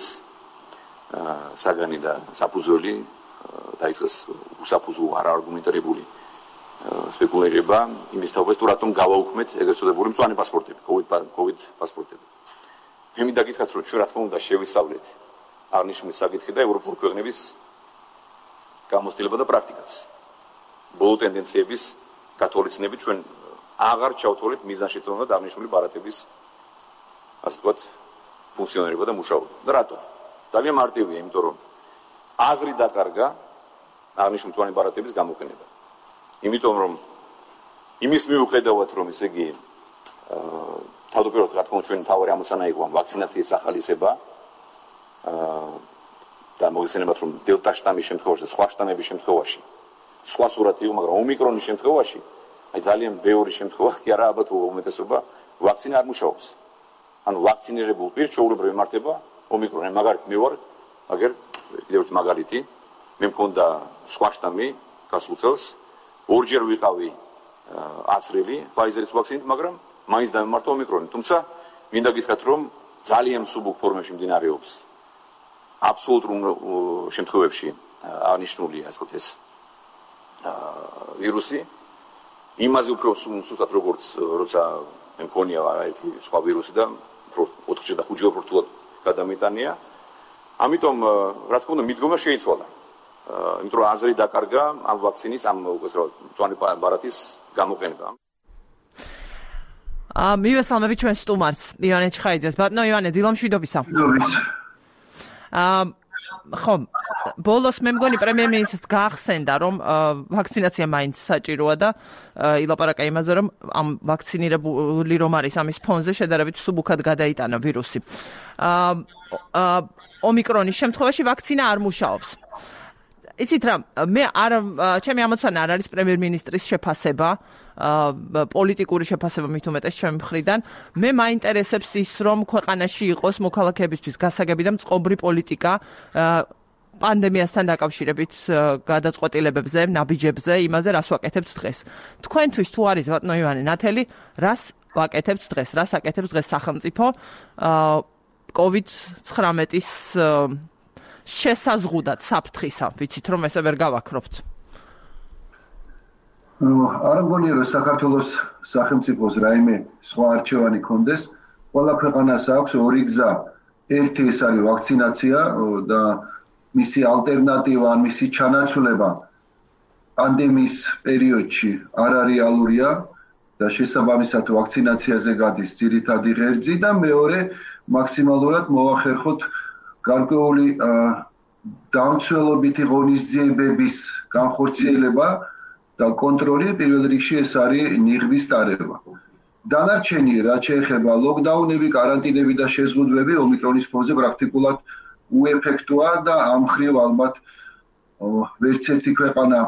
საგანი და საფუძველი დაიწყეს უსაფუძვლო არაარგუმენტირებული სპეკულირება იმის თაობაზე თუ რატომ გავაუქმეთ ეგრეთ წოდებული მწვანე პასპორტები, COVID პასპორტები. მე მინდა გითხრათ რომ ჩვენ რა თქმა უნდა შევისწავლეთ აღნიშნული საკითხი და ევროპული ქვეყნების გამოცდილება და პრაქტიკაც. ბოლო ტენდენციების გათვალისწინებით ჩვენ აღარ ჩავთვალეთ მიზანშეწონილად აღნიშნული ბარათების ასე ვთქვათ ფუნქციონირება და მუშაობა. და რატომ? ძალიან მარტივია, იმიტომ რომ აზრი დაკარგა აღნიშნული მწვანე ბარათების გამოყენება. იმიტომ რომ იმის მიუხედავად რომ ესე იგი თავდაპირველად რა თქმა უნდა ჩვენი მთავარი ამოცანა იყო ვაქცინაციის ახალისება და მოგეხსენებათ რომ დელტა შტამის შემთხვევაში და სხვა შტამების შემთხვევაში სხვა სურათია, მაგრამ ომიკრონის შემთხვევაში აი ძალიან ბევრი შემთხვევა კი არა ალბათ უმეტესობა ვაქცინა არ მუშაობს. ანუ ვაქცინირებულ პირს ჩვეულებრივ ემართება ომიკრონი. მაგალითად მე ვარ, აგერ კიდევ ერთი მაგალითი, მე მქონდა სხვა შტამი გასულ წელს, ორჯერ ვიყავი აცრელი Pfizer-ის ვაქცინით, მაგრამ მაინც დამემართა ომიკრონი. თუმცა მინდა გითხრათ რომ ძალიან მსუბუქ ფორმებში მიმდინარეობს. აბსოლუტურ შემთხვევებში აღნიშნულია ასე ვთქვათ ეს ვირუსი. იმაზე უფრო სუსტად როგორც როცა მე მქონია ერთი სხვა ვირუსი და 4-5 რთულად გადამეტანია. ამიტომ რა თქმა უნდა მიდგომა შეიცვალა. იმიტომ რომ აზრი დაკარგა ამ ვაქცინის ამ მწვანე ბარათის გამოყენება. მივესალმებით ჩვენ სტუმარს ივანე ჩხაიძეს. ბატონო ივანე, დილომშვიდობისა. ხო, ბოლოს მე მგონი პრემიერ-მინისტრს გაახსენდა, რომ ვაქცინაცია მაინც საჭიროა და ილაპარაკა იმაზე, რომ ამ ვაქცინირებული რომ არის ამის ფონზე შედარებით სუბუქად გადაიტანა ვირუსი. ომიკრონის შემთხვევაში ვაქცინა არ მუშაობს. იცით რა, მე ჩემი ამოცანა არ არის პრემიერ-მინისტრის შეფასება, პოლიტიკური შეფასება მით უმეტეს ჩემი მხრიდან. მე მაინტერესებს ის, რომ ქვეყანაში იყოს მოქალაქეებისთვის გასაგები და მწყობრი პოლიტიკა პანდემიასთან დაკავშირებით გადაწყვეტილებებზე, ნაბიჯებზე, იმაზე, რას ვაკეთებთ დღეს. თქვენთვის თუ არის ბატონო ივანე ნათელი, რას ვაკეთებთ დღეს, რას აკეთებს დღეს სახელმწიფო COVID-19-ის შესაზღუდად საფრთხისა, ვიცით რომ ესე ვერ გავაქრობთ. არ მგონია რომ საქართველოს სახელმწიფოს რაიმე სხვა არჩევანი კონდეს, ყველა ქვეყანას აქვს ორი გზა. ერთი ეს არის ვაქცინაცია და მისი ალტერნატივა, ან მისი ჩანაცვლება პანდემიის პერიოდში არარეალურია და შესაბამისად ვაქცინაციაზე გადის ძირითადი ღერძი და მეორე მაქსიმალურად მოახერხოთ გარკვეული დამცველობითი ღონისძიებების განხორციელება და კონტროლი პირველ რიგში ეს არის ნიღბის ტარება. დანარჩენი რაც შეეხება ლოკდაუნები, კარანტინები და შეზღუდვები ომიკრონის ფონზე პრაქტიკულად უეფექტოა და ამ მხრივ ალბათ ვერც ერთი ქვეყანა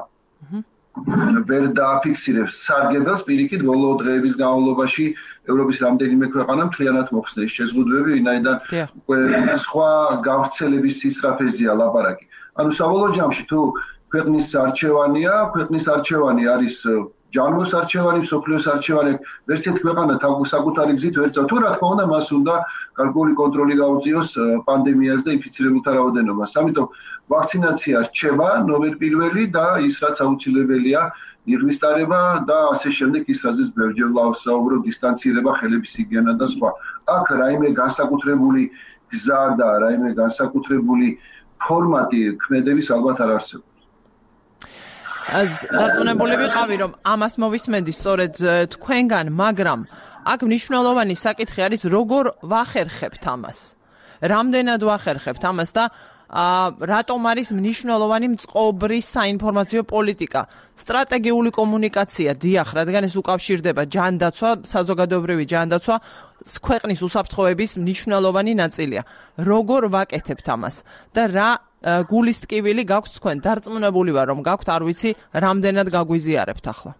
ვერ დააფიქსირებს სარგებელს. პირიქით ბოლო დღეების განმავლობაში ევროპის რამდენიმე ქვეყანა მთლიანად მოხსნა ეს შეზღუდვები, ვინაიდან სხვა გავრცელების სისწრაფეზეა ლაპარაკი. ანუ საბოლოო ჯამში თუ ქვეყნის არჩევანი არის ჯანმოს არჩევანი, მსოფლიოს არჩევანი, ვერც ერთ ქვეყანა საკუთარი გზით ვერ წავ. თუ რა თქმა უნდა, მას უნდა გარკვეული კონტროლი გაუწიოს პანდემიას და ინფიცირებულთა რაოდენობას. ამიტომ ვაქცინაცია რჩება ნომერ პირველი და ის რაც აუცილებელია ნიღბის ტარება და ასე შემდეგ ის რაზეც ბევრჯერ ვსაუბრობ დისტანცირება, ხელების ჰიგიენა და სხვა. აქ რაიმე განსაკუთრებული გზა და რაიმე განსაკუთრებული ფორმატი ქმედების ალბათ არ არსებობს. დარწმუნებული ვიყავი, რომ ამას მოვისმენდი სწორედ თქვენგან, მაგრამ აქ მნიშვნელოვანი საკითხი არის როგორ ვახერხებთ ამას. რამდენად ვახერხებთ ამას და რატომ არის მნიშვნელოვანი მწყობრი საინფორმაციო პოლიტიკა, სტრატეგიული კომუნიკაცია, დიახ, რადგან ეს უკავშირდება ჯანდაცვა, საზოგადოებრივი ჯანდაცვა ქვეყნის უსაფრთხოების მნიშვნელოვანი ნაწილია. როგორ ვაკეთებთ ამას და რა გულის ტკივილი გაქვთ თქვენ? დარწმუნებული ვარ, რომ გაქვთ, არ ვიცი, რამდენად გაგვიზიარებთ ახლა.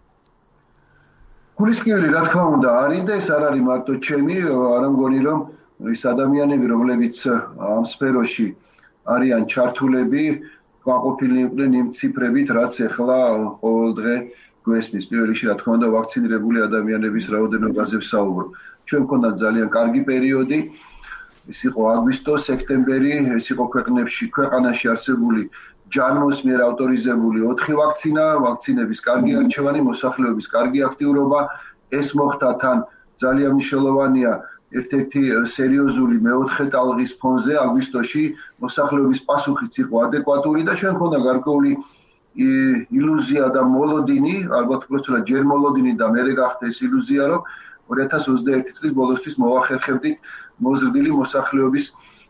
გულის ტკივილი რა თქმა უნდა არის და ეს არ არის მარტო ჩემი, არ მგონი რომ ის ადამიანები, რომლებიც ამ სფეროში არიან ჩართულები, გაყოფილნი იყვნენ იმ ციფრებით, რაც ახლა ყოველ დღე გვესმის. პირველ რიგში რა თქმა უნდა ვაქცინირებული ადამიანების რაოდენობაზე ვსაუბრობ. ჩვენ მქონდა ძალიან კარგი პერიოდი. ეს იყო აგვისტო, სექტემბერი, ეს იყო ქვეყანაში არსებული ჯანმოს მიერ ავტორიზებული 4 ვაქცინების კარგი არჩევანი, მოსახლეობის კარგი აქტიურობა. ეს მოხდა თან ძალიან მნიშვნელოვანია ერთ-ერთი სერიოზული მეოთხე ტალღის ფონზე აგვისტოში მოსახლეობის პასუხიც იყო ადეკვატური და ჩვენ მქონდა გარკვეული ილუზია და მოლოდინი, ალბათ უბრალოდ ჯერ მოლოდინი და მერე გახდა ეს ილუზია, რომ 2021 წლის ბოლოსთვის მოახერხებდით მოზრდილი მოსახლეობის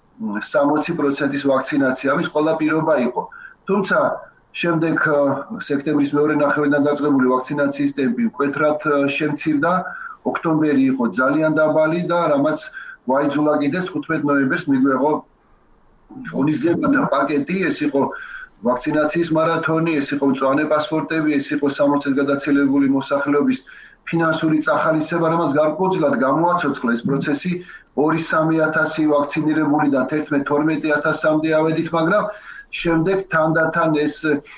60%-ის ვაქცინაცია. ამის ყველა პირობა იყო. თუმცა შემდეგ სექტემბრის მეორე ნახევრიდან დაწყებული ვაქცინაციის ტემპი მკვეთრად შემცირდა. ოქტომბერი იყო ძალიან დაბალი და რამაც ვაიძულა კიდეც 15 ნოემბერს მიგვეღო ღონისძიებათა პაკეტი, ეს იყო ვაქცინაციის მარათონი, ეს იყო მწვანე პასპორტები, ეს იყო 60 წელს გადაცილებული მოსახლეობის ფინანსური წახალისება, რომელსაც გარკვეულწილად გამოაცოცხლა ეს პროცესი 2-3000 ვაქცინირებულიდან 11-12000-მდე ავედით, მაგრამ შემდეგ თანდათან ეს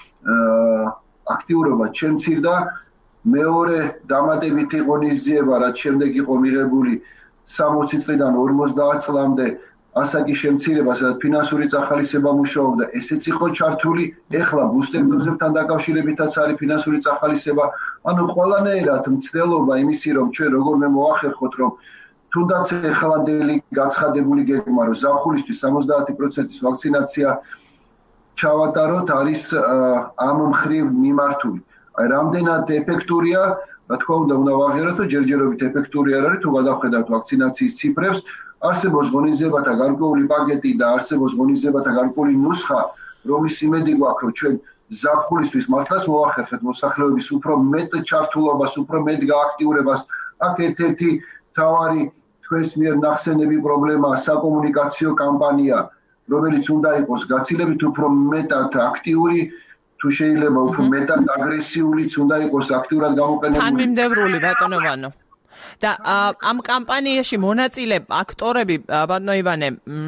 აქტიურობა შემცირდა. მეორე დამატებითი ღონისძიება, რაც შემდეგ იყო მიღებული 60 წლიდან 50 წლამდე ასაკის შემცირება, სადაც ფინანსური წახალისება მუშაობდა, ესეც იყო ჩართული. ეხლა ბუსტერ დოზებთან დაკავშირებითაც არის ფინანსური წახალისება. ანუ ყველანაირად მცდელობა იმისი, რომ ჩვენ როგორმე მოახერხოთ, რომ თუნდაც ეხლანდელი გაცხადებული გეგმა, რომ ზაფხულისთვის 70%-ის ვაქცინაცია ჩავატაროთ, არის ამ მხრივ მიმართული. აი, რამდენად ეფექტურია, რა თქმა უნდა ვაღიაროთ, რომ ჯერჯერობით ეფექტური არ არის, თუ გადავხედავთ ვაქცინაციის ციფრებს. არსებობს ღონისძიებათა გარკვეული პაკეტი და არსებობს ღონისძიებათა გარკვეული ნუსხა, რომლის იმედი გვაქვს, რომ ჩვენ ზაფხულისთვის მართლაც მოახერხეთ მოსახლეობის უფრო მეტ ჩართულობას, უფრო მეტ გააქტიურებას. აქ ერთ-ერთი მთავარი თქვენს მიერ ნახსენები პრობლემაა საკომუნიკაციო კამპანია, რომელიც უნდა იყოს გაცილებით უფრო მეტად აქტიური, თუ შეიძლება უფრო მეტად აგრესიულიც უნდა იყოს აქტიურად გამოყენებული. თანმიმდევრული ბატონო ვანო. და ამ კამპანიაში მონაწილე აკტორები, ბატონო ივანე,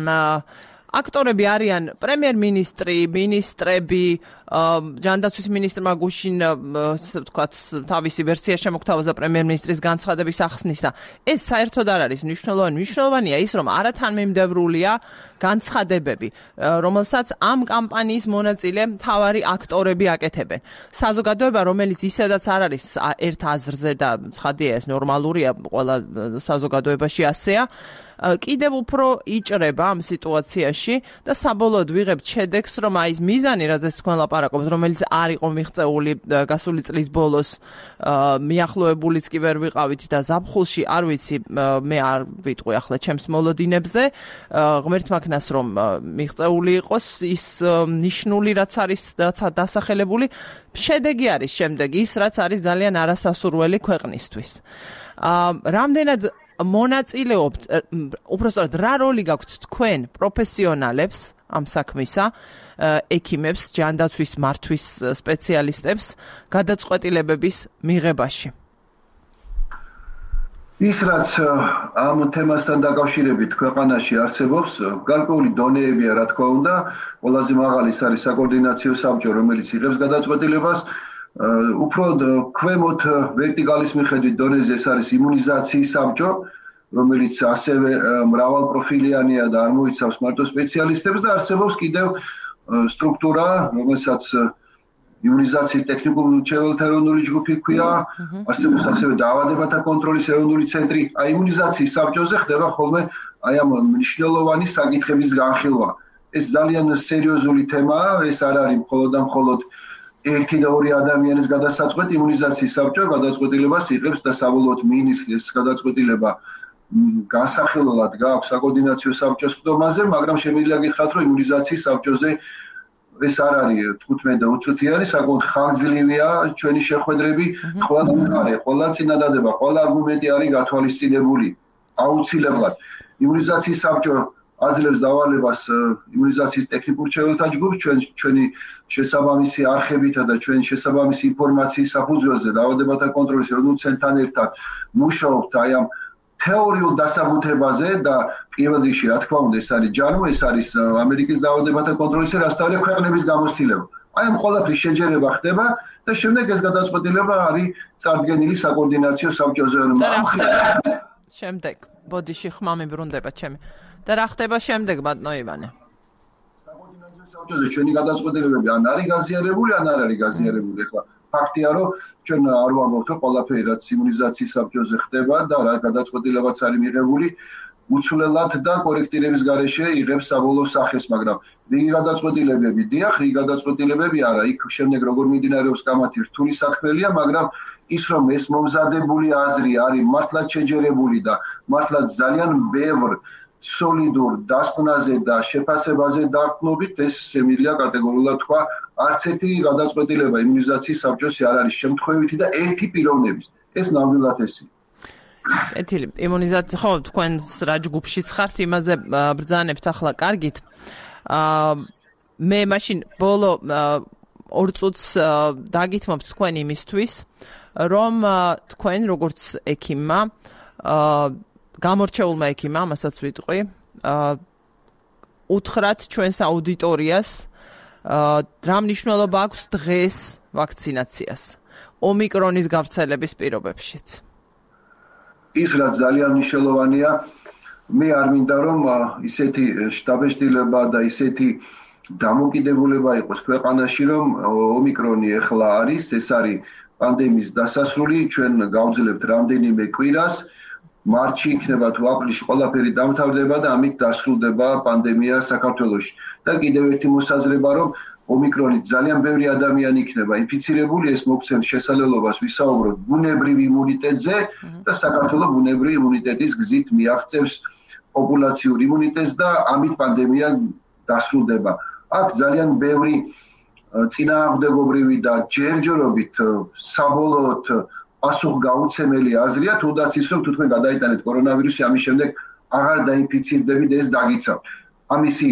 აკტორები არიან პრემიერ-მინისტრი, მინისტრები, ჯანდაცვის მინისტრმა გუშინ თქვათ თავისი ვერსია შემოგთავაზა პრემიერ-მინისტრის განცხადების ახსნისა. ეს საერთოდ არ არის მნიშვნელოვანი. მნიშვნელოვანია ის, რომ არათანმიმდევრულია განცხადებები, რომელსაც ამ კამპანიის მონაწილე მთავარი აკტორები აკეთებენ. საზოგადოება, რომელიც ისედაც არ არის ერთ აზრზე და ცხადია ეს ნორმალურია, ყველა საზოგადოებაში ასეა, კიდევ უფრო იჭრება ამ სიტუაციაში და საბოლოოდ ვიღებთ შედეგს, რომ აი ეს მიზანი, რაზეც თქვენ ლაპარაკობთ, რომელიც არ იყო მიღწეული გასული წლის ბოლოს, მიახლოებულიც კი ვერ ვიყავით და ზაფხულში არ ვიცი, მე არ ვიტყვი ახლა ჩემს მოლოდინებზე, ღმერთმა ქნას რომ მიღწეული იყოს ის ნიშნული, რაც არის დასახელებული, შედეგი არის შემდეგ ის, რაც არის ძალიან არასასურველი ქვეყნისთვის. რამდენად მონაწილეობთ, უბრალოდ რა როლი გაქვთ თქვენ პროფესიონალებს ამ საქმისა, ექიმებს, ჯანდაცვის მართვის სპეციალისტებს გადაწყვეტილებების მიღებაში? ის რაც ამ თემასთან დაკავშირებით ქვეყანაში არსებობს, გარკვეული დონეებია, რა თქმა უნდა, ყველაზე მაღალი არის საკოორდინაციო საბჭო, რომელიც იღებს გადაწყვეტილებას. უფრო ქვემოთ ვერტიკალის მიხედვით დონეზე ეს არის იმუნიზაციის საბჭო, რომელიც ასევე მრავალპროფილიანია და არ მოიცავს მარტო სპეციალისტებს და არსებობს კიდევ სტრუქტურა, რომელსაც იმუნიზაციის ტექნიკურ-მრჩეველთა ეროვნული ჯგუფი ჰქვია, არსებობს ასევე დაავადებათა კონტროლის ეროვნული ცენტრი. აი იმუნიზაციის საბჭოზე ხდება ხოლმე აი ამ მნიშვნელოვანი საკითხების განხილვა. ეს ძალიან სერიოზული თემაა, ეს არ არის მხოლოდ ერთი და ორი ადამიანის გადასაწყვეტ. იმუნიზაციის საბჭო გადაწყვეტილებას იღებს და საბოლოოდ მინისტრის გადაწყვეტილება განსახილველად გააქვს საკოორდინაციო საბჭოს ხდომაზე, მაგრამ შემიძლია გითხრათ, რომ იმუნიზაციის საბჭოზე ეს არ არის 15 და 20 წუთიანი, საკმაოდ ხანგრძლივია ჩვენი შეხვედრები, ყველა წინადადება, ყველა არგუმენტი არის გათვალისწინებული აუცილებლად. იმუნიზაციის საბჭო აძლევს დავალებას იმუნიზაციის ტექნიკურ მრჩეველთა ჯგუფს, ჩვენი შესაბამისი არხებითა და ჩვენი შესაბამისი ინფორმაციის საფუძველზე დაავადებათა კონტროლის ეროვნულ ცენტრთან ერთად მუშაობთ აი ამ თეორიულ დასაბუთებაზე და პირველ რიგში, რა თქმა უნდა, ეს არის ჯანმო, ეს არის ამერიკის დაავადებათა კონტროლის რასტავი ქვეყნების გამოცდილება. აი ამ ყველაფრის შეჯერება ხდება და შემდეგ ეს გადაწყვეტილება არის წარდგენილი საკოორდინაციო საბჭოზე. შემდეგ, ბოდიში ხმა მიბრუნდება ჩემი. და რა ხდება შემდეგ, ბატონო ივანე? საკოორდინაციო საბჭოზე ჩვენი გადაწყვეტილებები ან არის გაზიარებული, ან არ არის გაზიარებული. ეხლა ფაქტია, რომ ჩვენ არ ვამბობთ, რომ ყველაფერი რაც იმუნიზაციის საბჭოზე ხდება და რა გადაწყვეტილებაც არის მიღებული, უცვლელად და კორექტირების გარეშე იღებს საბოლოო სახეს, მაგრამ რიგი გადაწყვეტილებები დიახ, რიგი გადაწყვეტილებები არა. იქ შემდეგ როგორ მიმდინარეობს კამათი რთული საქმეა, მაგრამ ის რომ ეს მომზადებული აზრი არის მართლაც შეჯერებული და მართლაც ძალიან ბევრ სოლიდურ დასკვნაზე და შეფასებაზე დაყრდნობით, ეს შემიძლია კატეგორიულად თქვა, არც ერთი გადაწყვეტილება იმუნიზაციის საბჭოში არ არის შემთხვევითი და ერთი პიროვნების. ეს ნამდვილად ესეა. ეთილი იმუნიზაცია ხო თქვენს რა ჯგუფშიც ხართ, იმაზე ბრძანებთ ახლა კარგით. მე მაშინ ბოლო 2 წუთს დაგითმობთ თქვენ იმისთვის, რომ თქვენ როგორც ექიმმა, გამორჩეულმა ექიმმა, ამასაც ვიტყვი, უთხრათ ჩვენს აუდიტორიას, რა მნიშვნელობა აქვს დღეს ვაქცინაციას ომიკრონის გავრცელების პირობებშიც. ის რაც ძალიან მნიშვნელოვანია, მე არ მინდა რომ ისეთი შტაბეშტილება და ისეთი დამოკიდებულება იყოს ქვეყანაში, რომ ომიკრონი ახლა არის, ეს არის პანდემიის დასასრული, ჩვენ გავძლებთ რამდენიმე კვირას, მარტში იქნება თუ აპრილში ყველაფერი დამთავრდება და ამით დასრულდება პანდემია საქართველოში. და კიდევ ერთი მოსაზრება, რომ ომიკრონით ძალიან ბევრი ადამიანი იქნება ინფიცირებული, ეს მოგცემს შესაძლებლობას ვისაუბროთ ბუნებრივ იმუნიტეტზე და საქართველოს ბუნებრივი იმუნიტეტის გზით მიაღწევს პოპულაციურ იმუნიტეტს და ამით პანდემია დასრულდება. აქ ძალიან ბევრი წინააღმდეგობრივი და ჯერჯერობით საბოლოოდ პასუხგაუცემელი აზრია, თუნდაც ის რომ თუ თქვენ გადაიტანეთ კორონავირუსი, ამის შემდეგ აღარ დაინფიცირდებით, ეს დაგიცავ. ამისი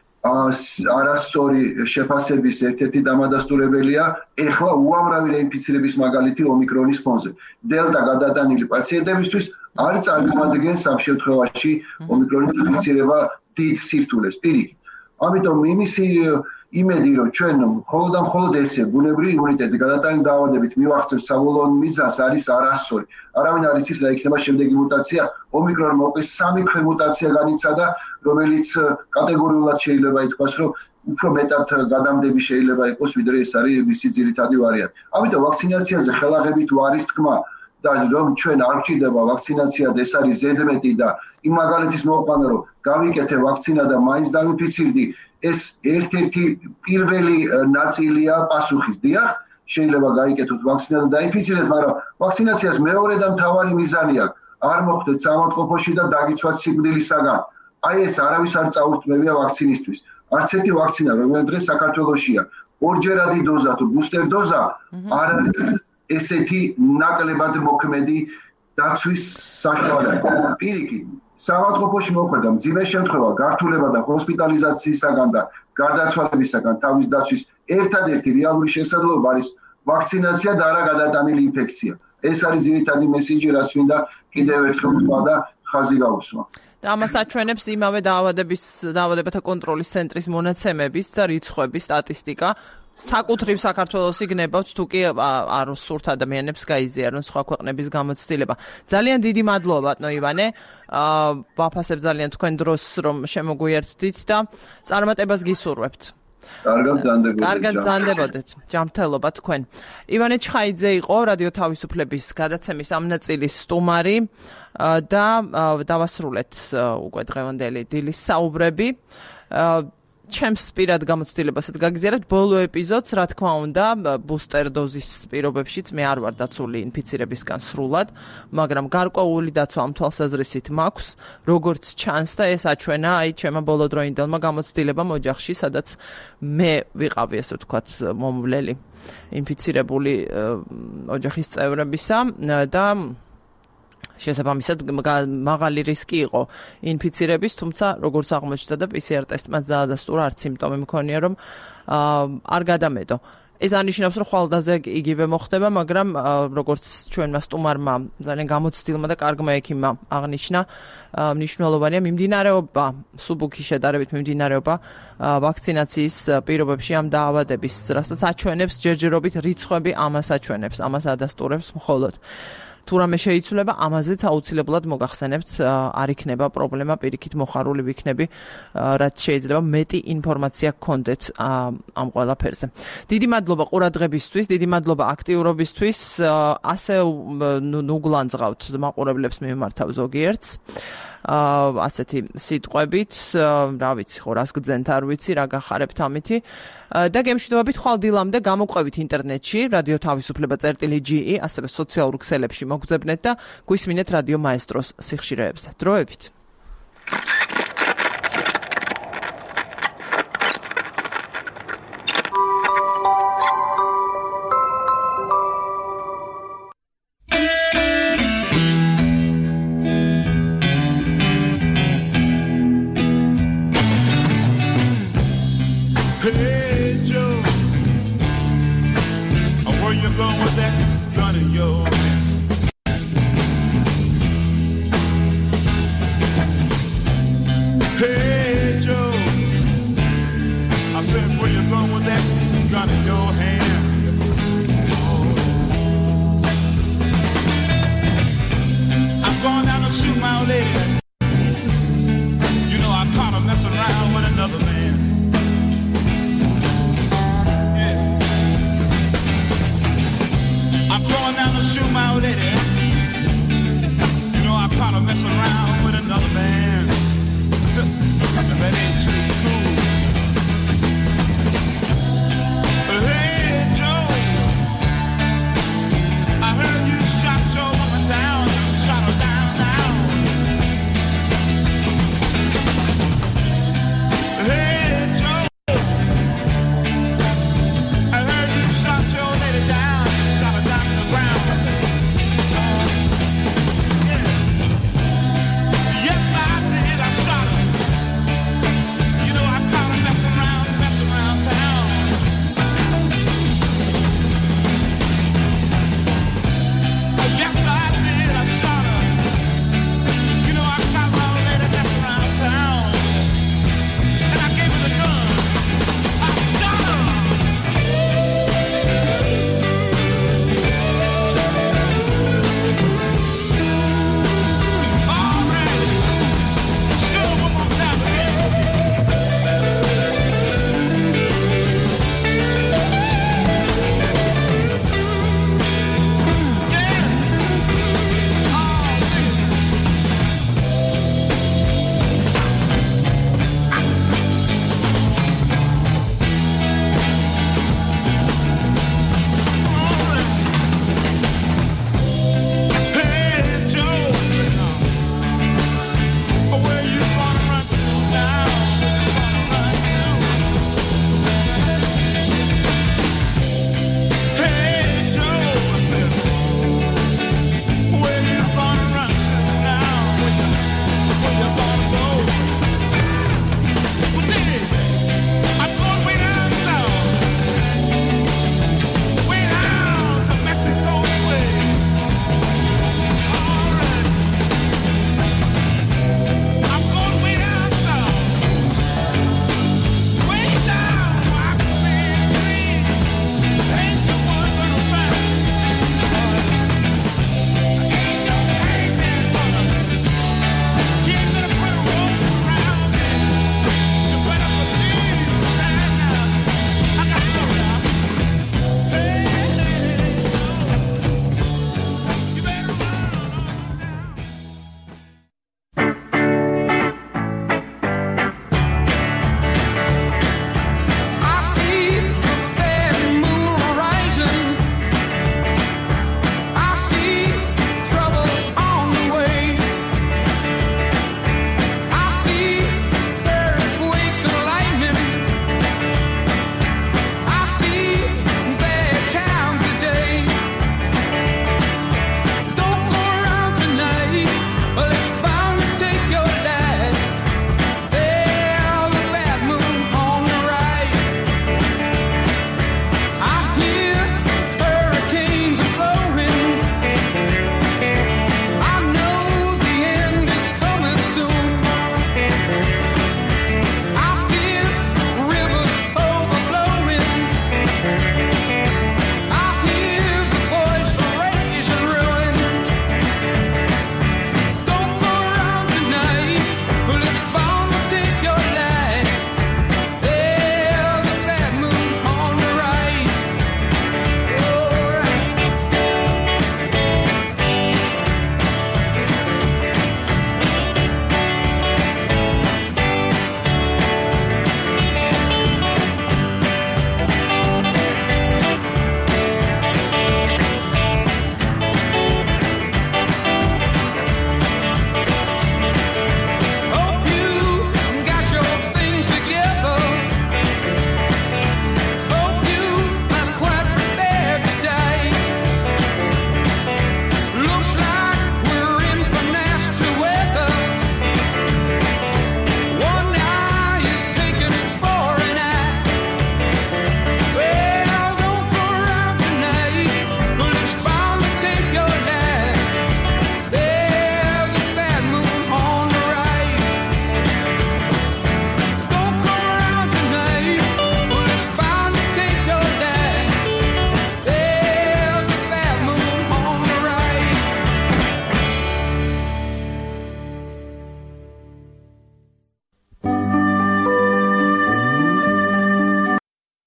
არასწორი შეფასების ერთ-ერთი დამადასტურებელია ეხლა უამრავი რეინფიცირების მაგალითი ომიკრონის ფონზე. დელტა გადატანილი პაციენტებისთვის არ წარმოადგენს ამ შემთხვევაში ომიკრონის ინფიცირება დიდ სირთულეს პირიქით. ამიტომ იმისი იმედი რომ ჩვენ მხოლოდ ესე ბუნებრივი იმუნიტეტი გადატანილი დაავადებით მივახცევთ საბოლოო მიზანს არის არასწორი. არავინ არ იცის რა იქნება შემდეგი მუტაცია. ომიკრონმა უკვე 3 ქვემუტაცია განიცადა, რომელიც კატეგორიულად შეიძლება ითქვას, რომ უფრო მეტად გადამდები შეიძლება იყოს, ვიდრე ეს არის მისი ძირითადი ვარიანტი. ამიტომ ვაქცინაციაზე ხელაღებით არის თქმა და რომ ჩვენ არ გვჭირდება ვაქცინაცია და ეს არის ზედმეტი და იმ მაგალითის მოყვანა რომ გავიკეთე ვაქცინა და მაინც დავიფიცირდი, ეს ერთ-ერთი პირველი ნაწილია პასუხის. დიახ, შეიძლება გაიკეთოთ ვაქცინა და დაიფიცირდეთ, მაგრამ ვაქცინაციას მეორე და მთავარი მიზანი აქვს. არ მოხდეთ სამოთყოფოში და დაგიცვათ სიკვდილისაგან. აი ეს არავის არ წაურთმევია ვაქცინისთვის. არც ერთი ვაქცინა, რომელიც დღეს საქართველოშია, ორჯერადი დოზა თუ ბუსტერ დოზა არ არის ესეთი ნაკლებად მოქმედი დაცვის საშუალება. პირიქით, სამოთყოფოში მოხვდა მძიმე შემთხვევა, გართულება და ჰოსპიტალიზაციისაგან და გარდაცვალებისაგან თავის დაცვის ერთადერთი რეალური შესაძლებლობა არის ვაქცინაცია და არა გადატანილი ინფექცია. ეს არის ძირითადი მესიჯი, რაც მინდა კიდევ ერთხელ ვთქვა და ხაზი გავუსვა. და ამას აჩვენებს იმავე დაავადებათა კონტროლის ცენტრის მონაცემების და რიცხვების სტატისტიკა. საკუთრივ საქართველოს იგნებავთ, თუ კი არ სურთ ადამიანებს გაიზიარონ სხვა ქვეყნების გამოცდილება. ძალიან დიდი მადლობა ბატონო ივანე. ვაფასებ ძალიან თქვენ დროს, რომ შემოგვიერთდით და წარმატებას გისურვებთ. კარგად ბრძანდებოდეთ. ჯანმრთელობა თქვენ. ივანე ჩხაიძე იყო რადიო თავისუფლების გადაცემის ამ ნაწილის სტუმარი და დავასრულეთ უკვე დღევანდელი დილის საუბრები. ჩემს პირად გამოცდილებასაც გაგიზიარებთ ბოლო ეპიზოდს, რა თქმა უნდა, ბუსტერ დოზის პირობებშიც მე არ ვარ დაცული ინფიცირებისგან სრულად, მაგრამ გარკვეული დაცვა ამ თვალსაზრისით მაქვს, როგორც ჩანს და ეს აჩვენა აი ჩემმა ბოლოდროინდელმა გამოცდილებამ ოჯახში, სადაც მე ვიყავი, ასე ვთქვათ, მომვლელი ინფიცირებული ოჯახის წევრებისა და შესაბამისად მაღალი რისკი იყო ინფიცირების, თუმცა როგორც აღმოჩნდა და PCR ტესტმაც დაადასტურა, არც სიმპტომი მქონია, რომ არ გადამედო. ეს ანიშნავს, რომ ხვალდაზე იგივე მოხდება, მაგრამ როგორც ჩვენმა სტუმარმა ძალიან გამოცდილმა და კარგმა ექიმმა აღნიშნა, მნიშვნელოვანია მიმდინარეობა, სუბუქი შედარებით მიმდინარეობა ვაქცინაციის პირობებში ამ დაავადების, რასაც აჩვენებს ჯერჯერობით რიცხვები, ამას აჩვენებს, ამას ადასტურებს მხოლოდ. თუ რამე შეიცვლება, ამაზეც აუცილებლად მოგახსენებთ, არ იქნება პრობლემა, პირიქით მოხარული ვიქნები, რაც შეიძლება მეტი ინფორმაცია გქონდეთ ამ ყველაფერზე. დიდი მადლობა ყურადღებისთვის, დიდი მადლობა აქტიურობისთვის, ასე ნუგლანძღავთ მაყურებლებს მიმართავ ზოგიერთს. ასეთი სიტყვებით, რა ვიცი, ხო, რას გძენთ, არ ვიცი, რა გახარებთ ამითი. და გემშვიდობებით ხვალ დილამდე გამოყვებით ინტერნეტში, რადიო თავისუფლება.ge, ასევე სოციალურ ქსელებში მოგძებნეთ და გვისმინეთ რადიო მაესტროს სიხშირეებზე. დროებით. Hey Joe, where you going with that gun in your hand? Hey Joe, I said where you going with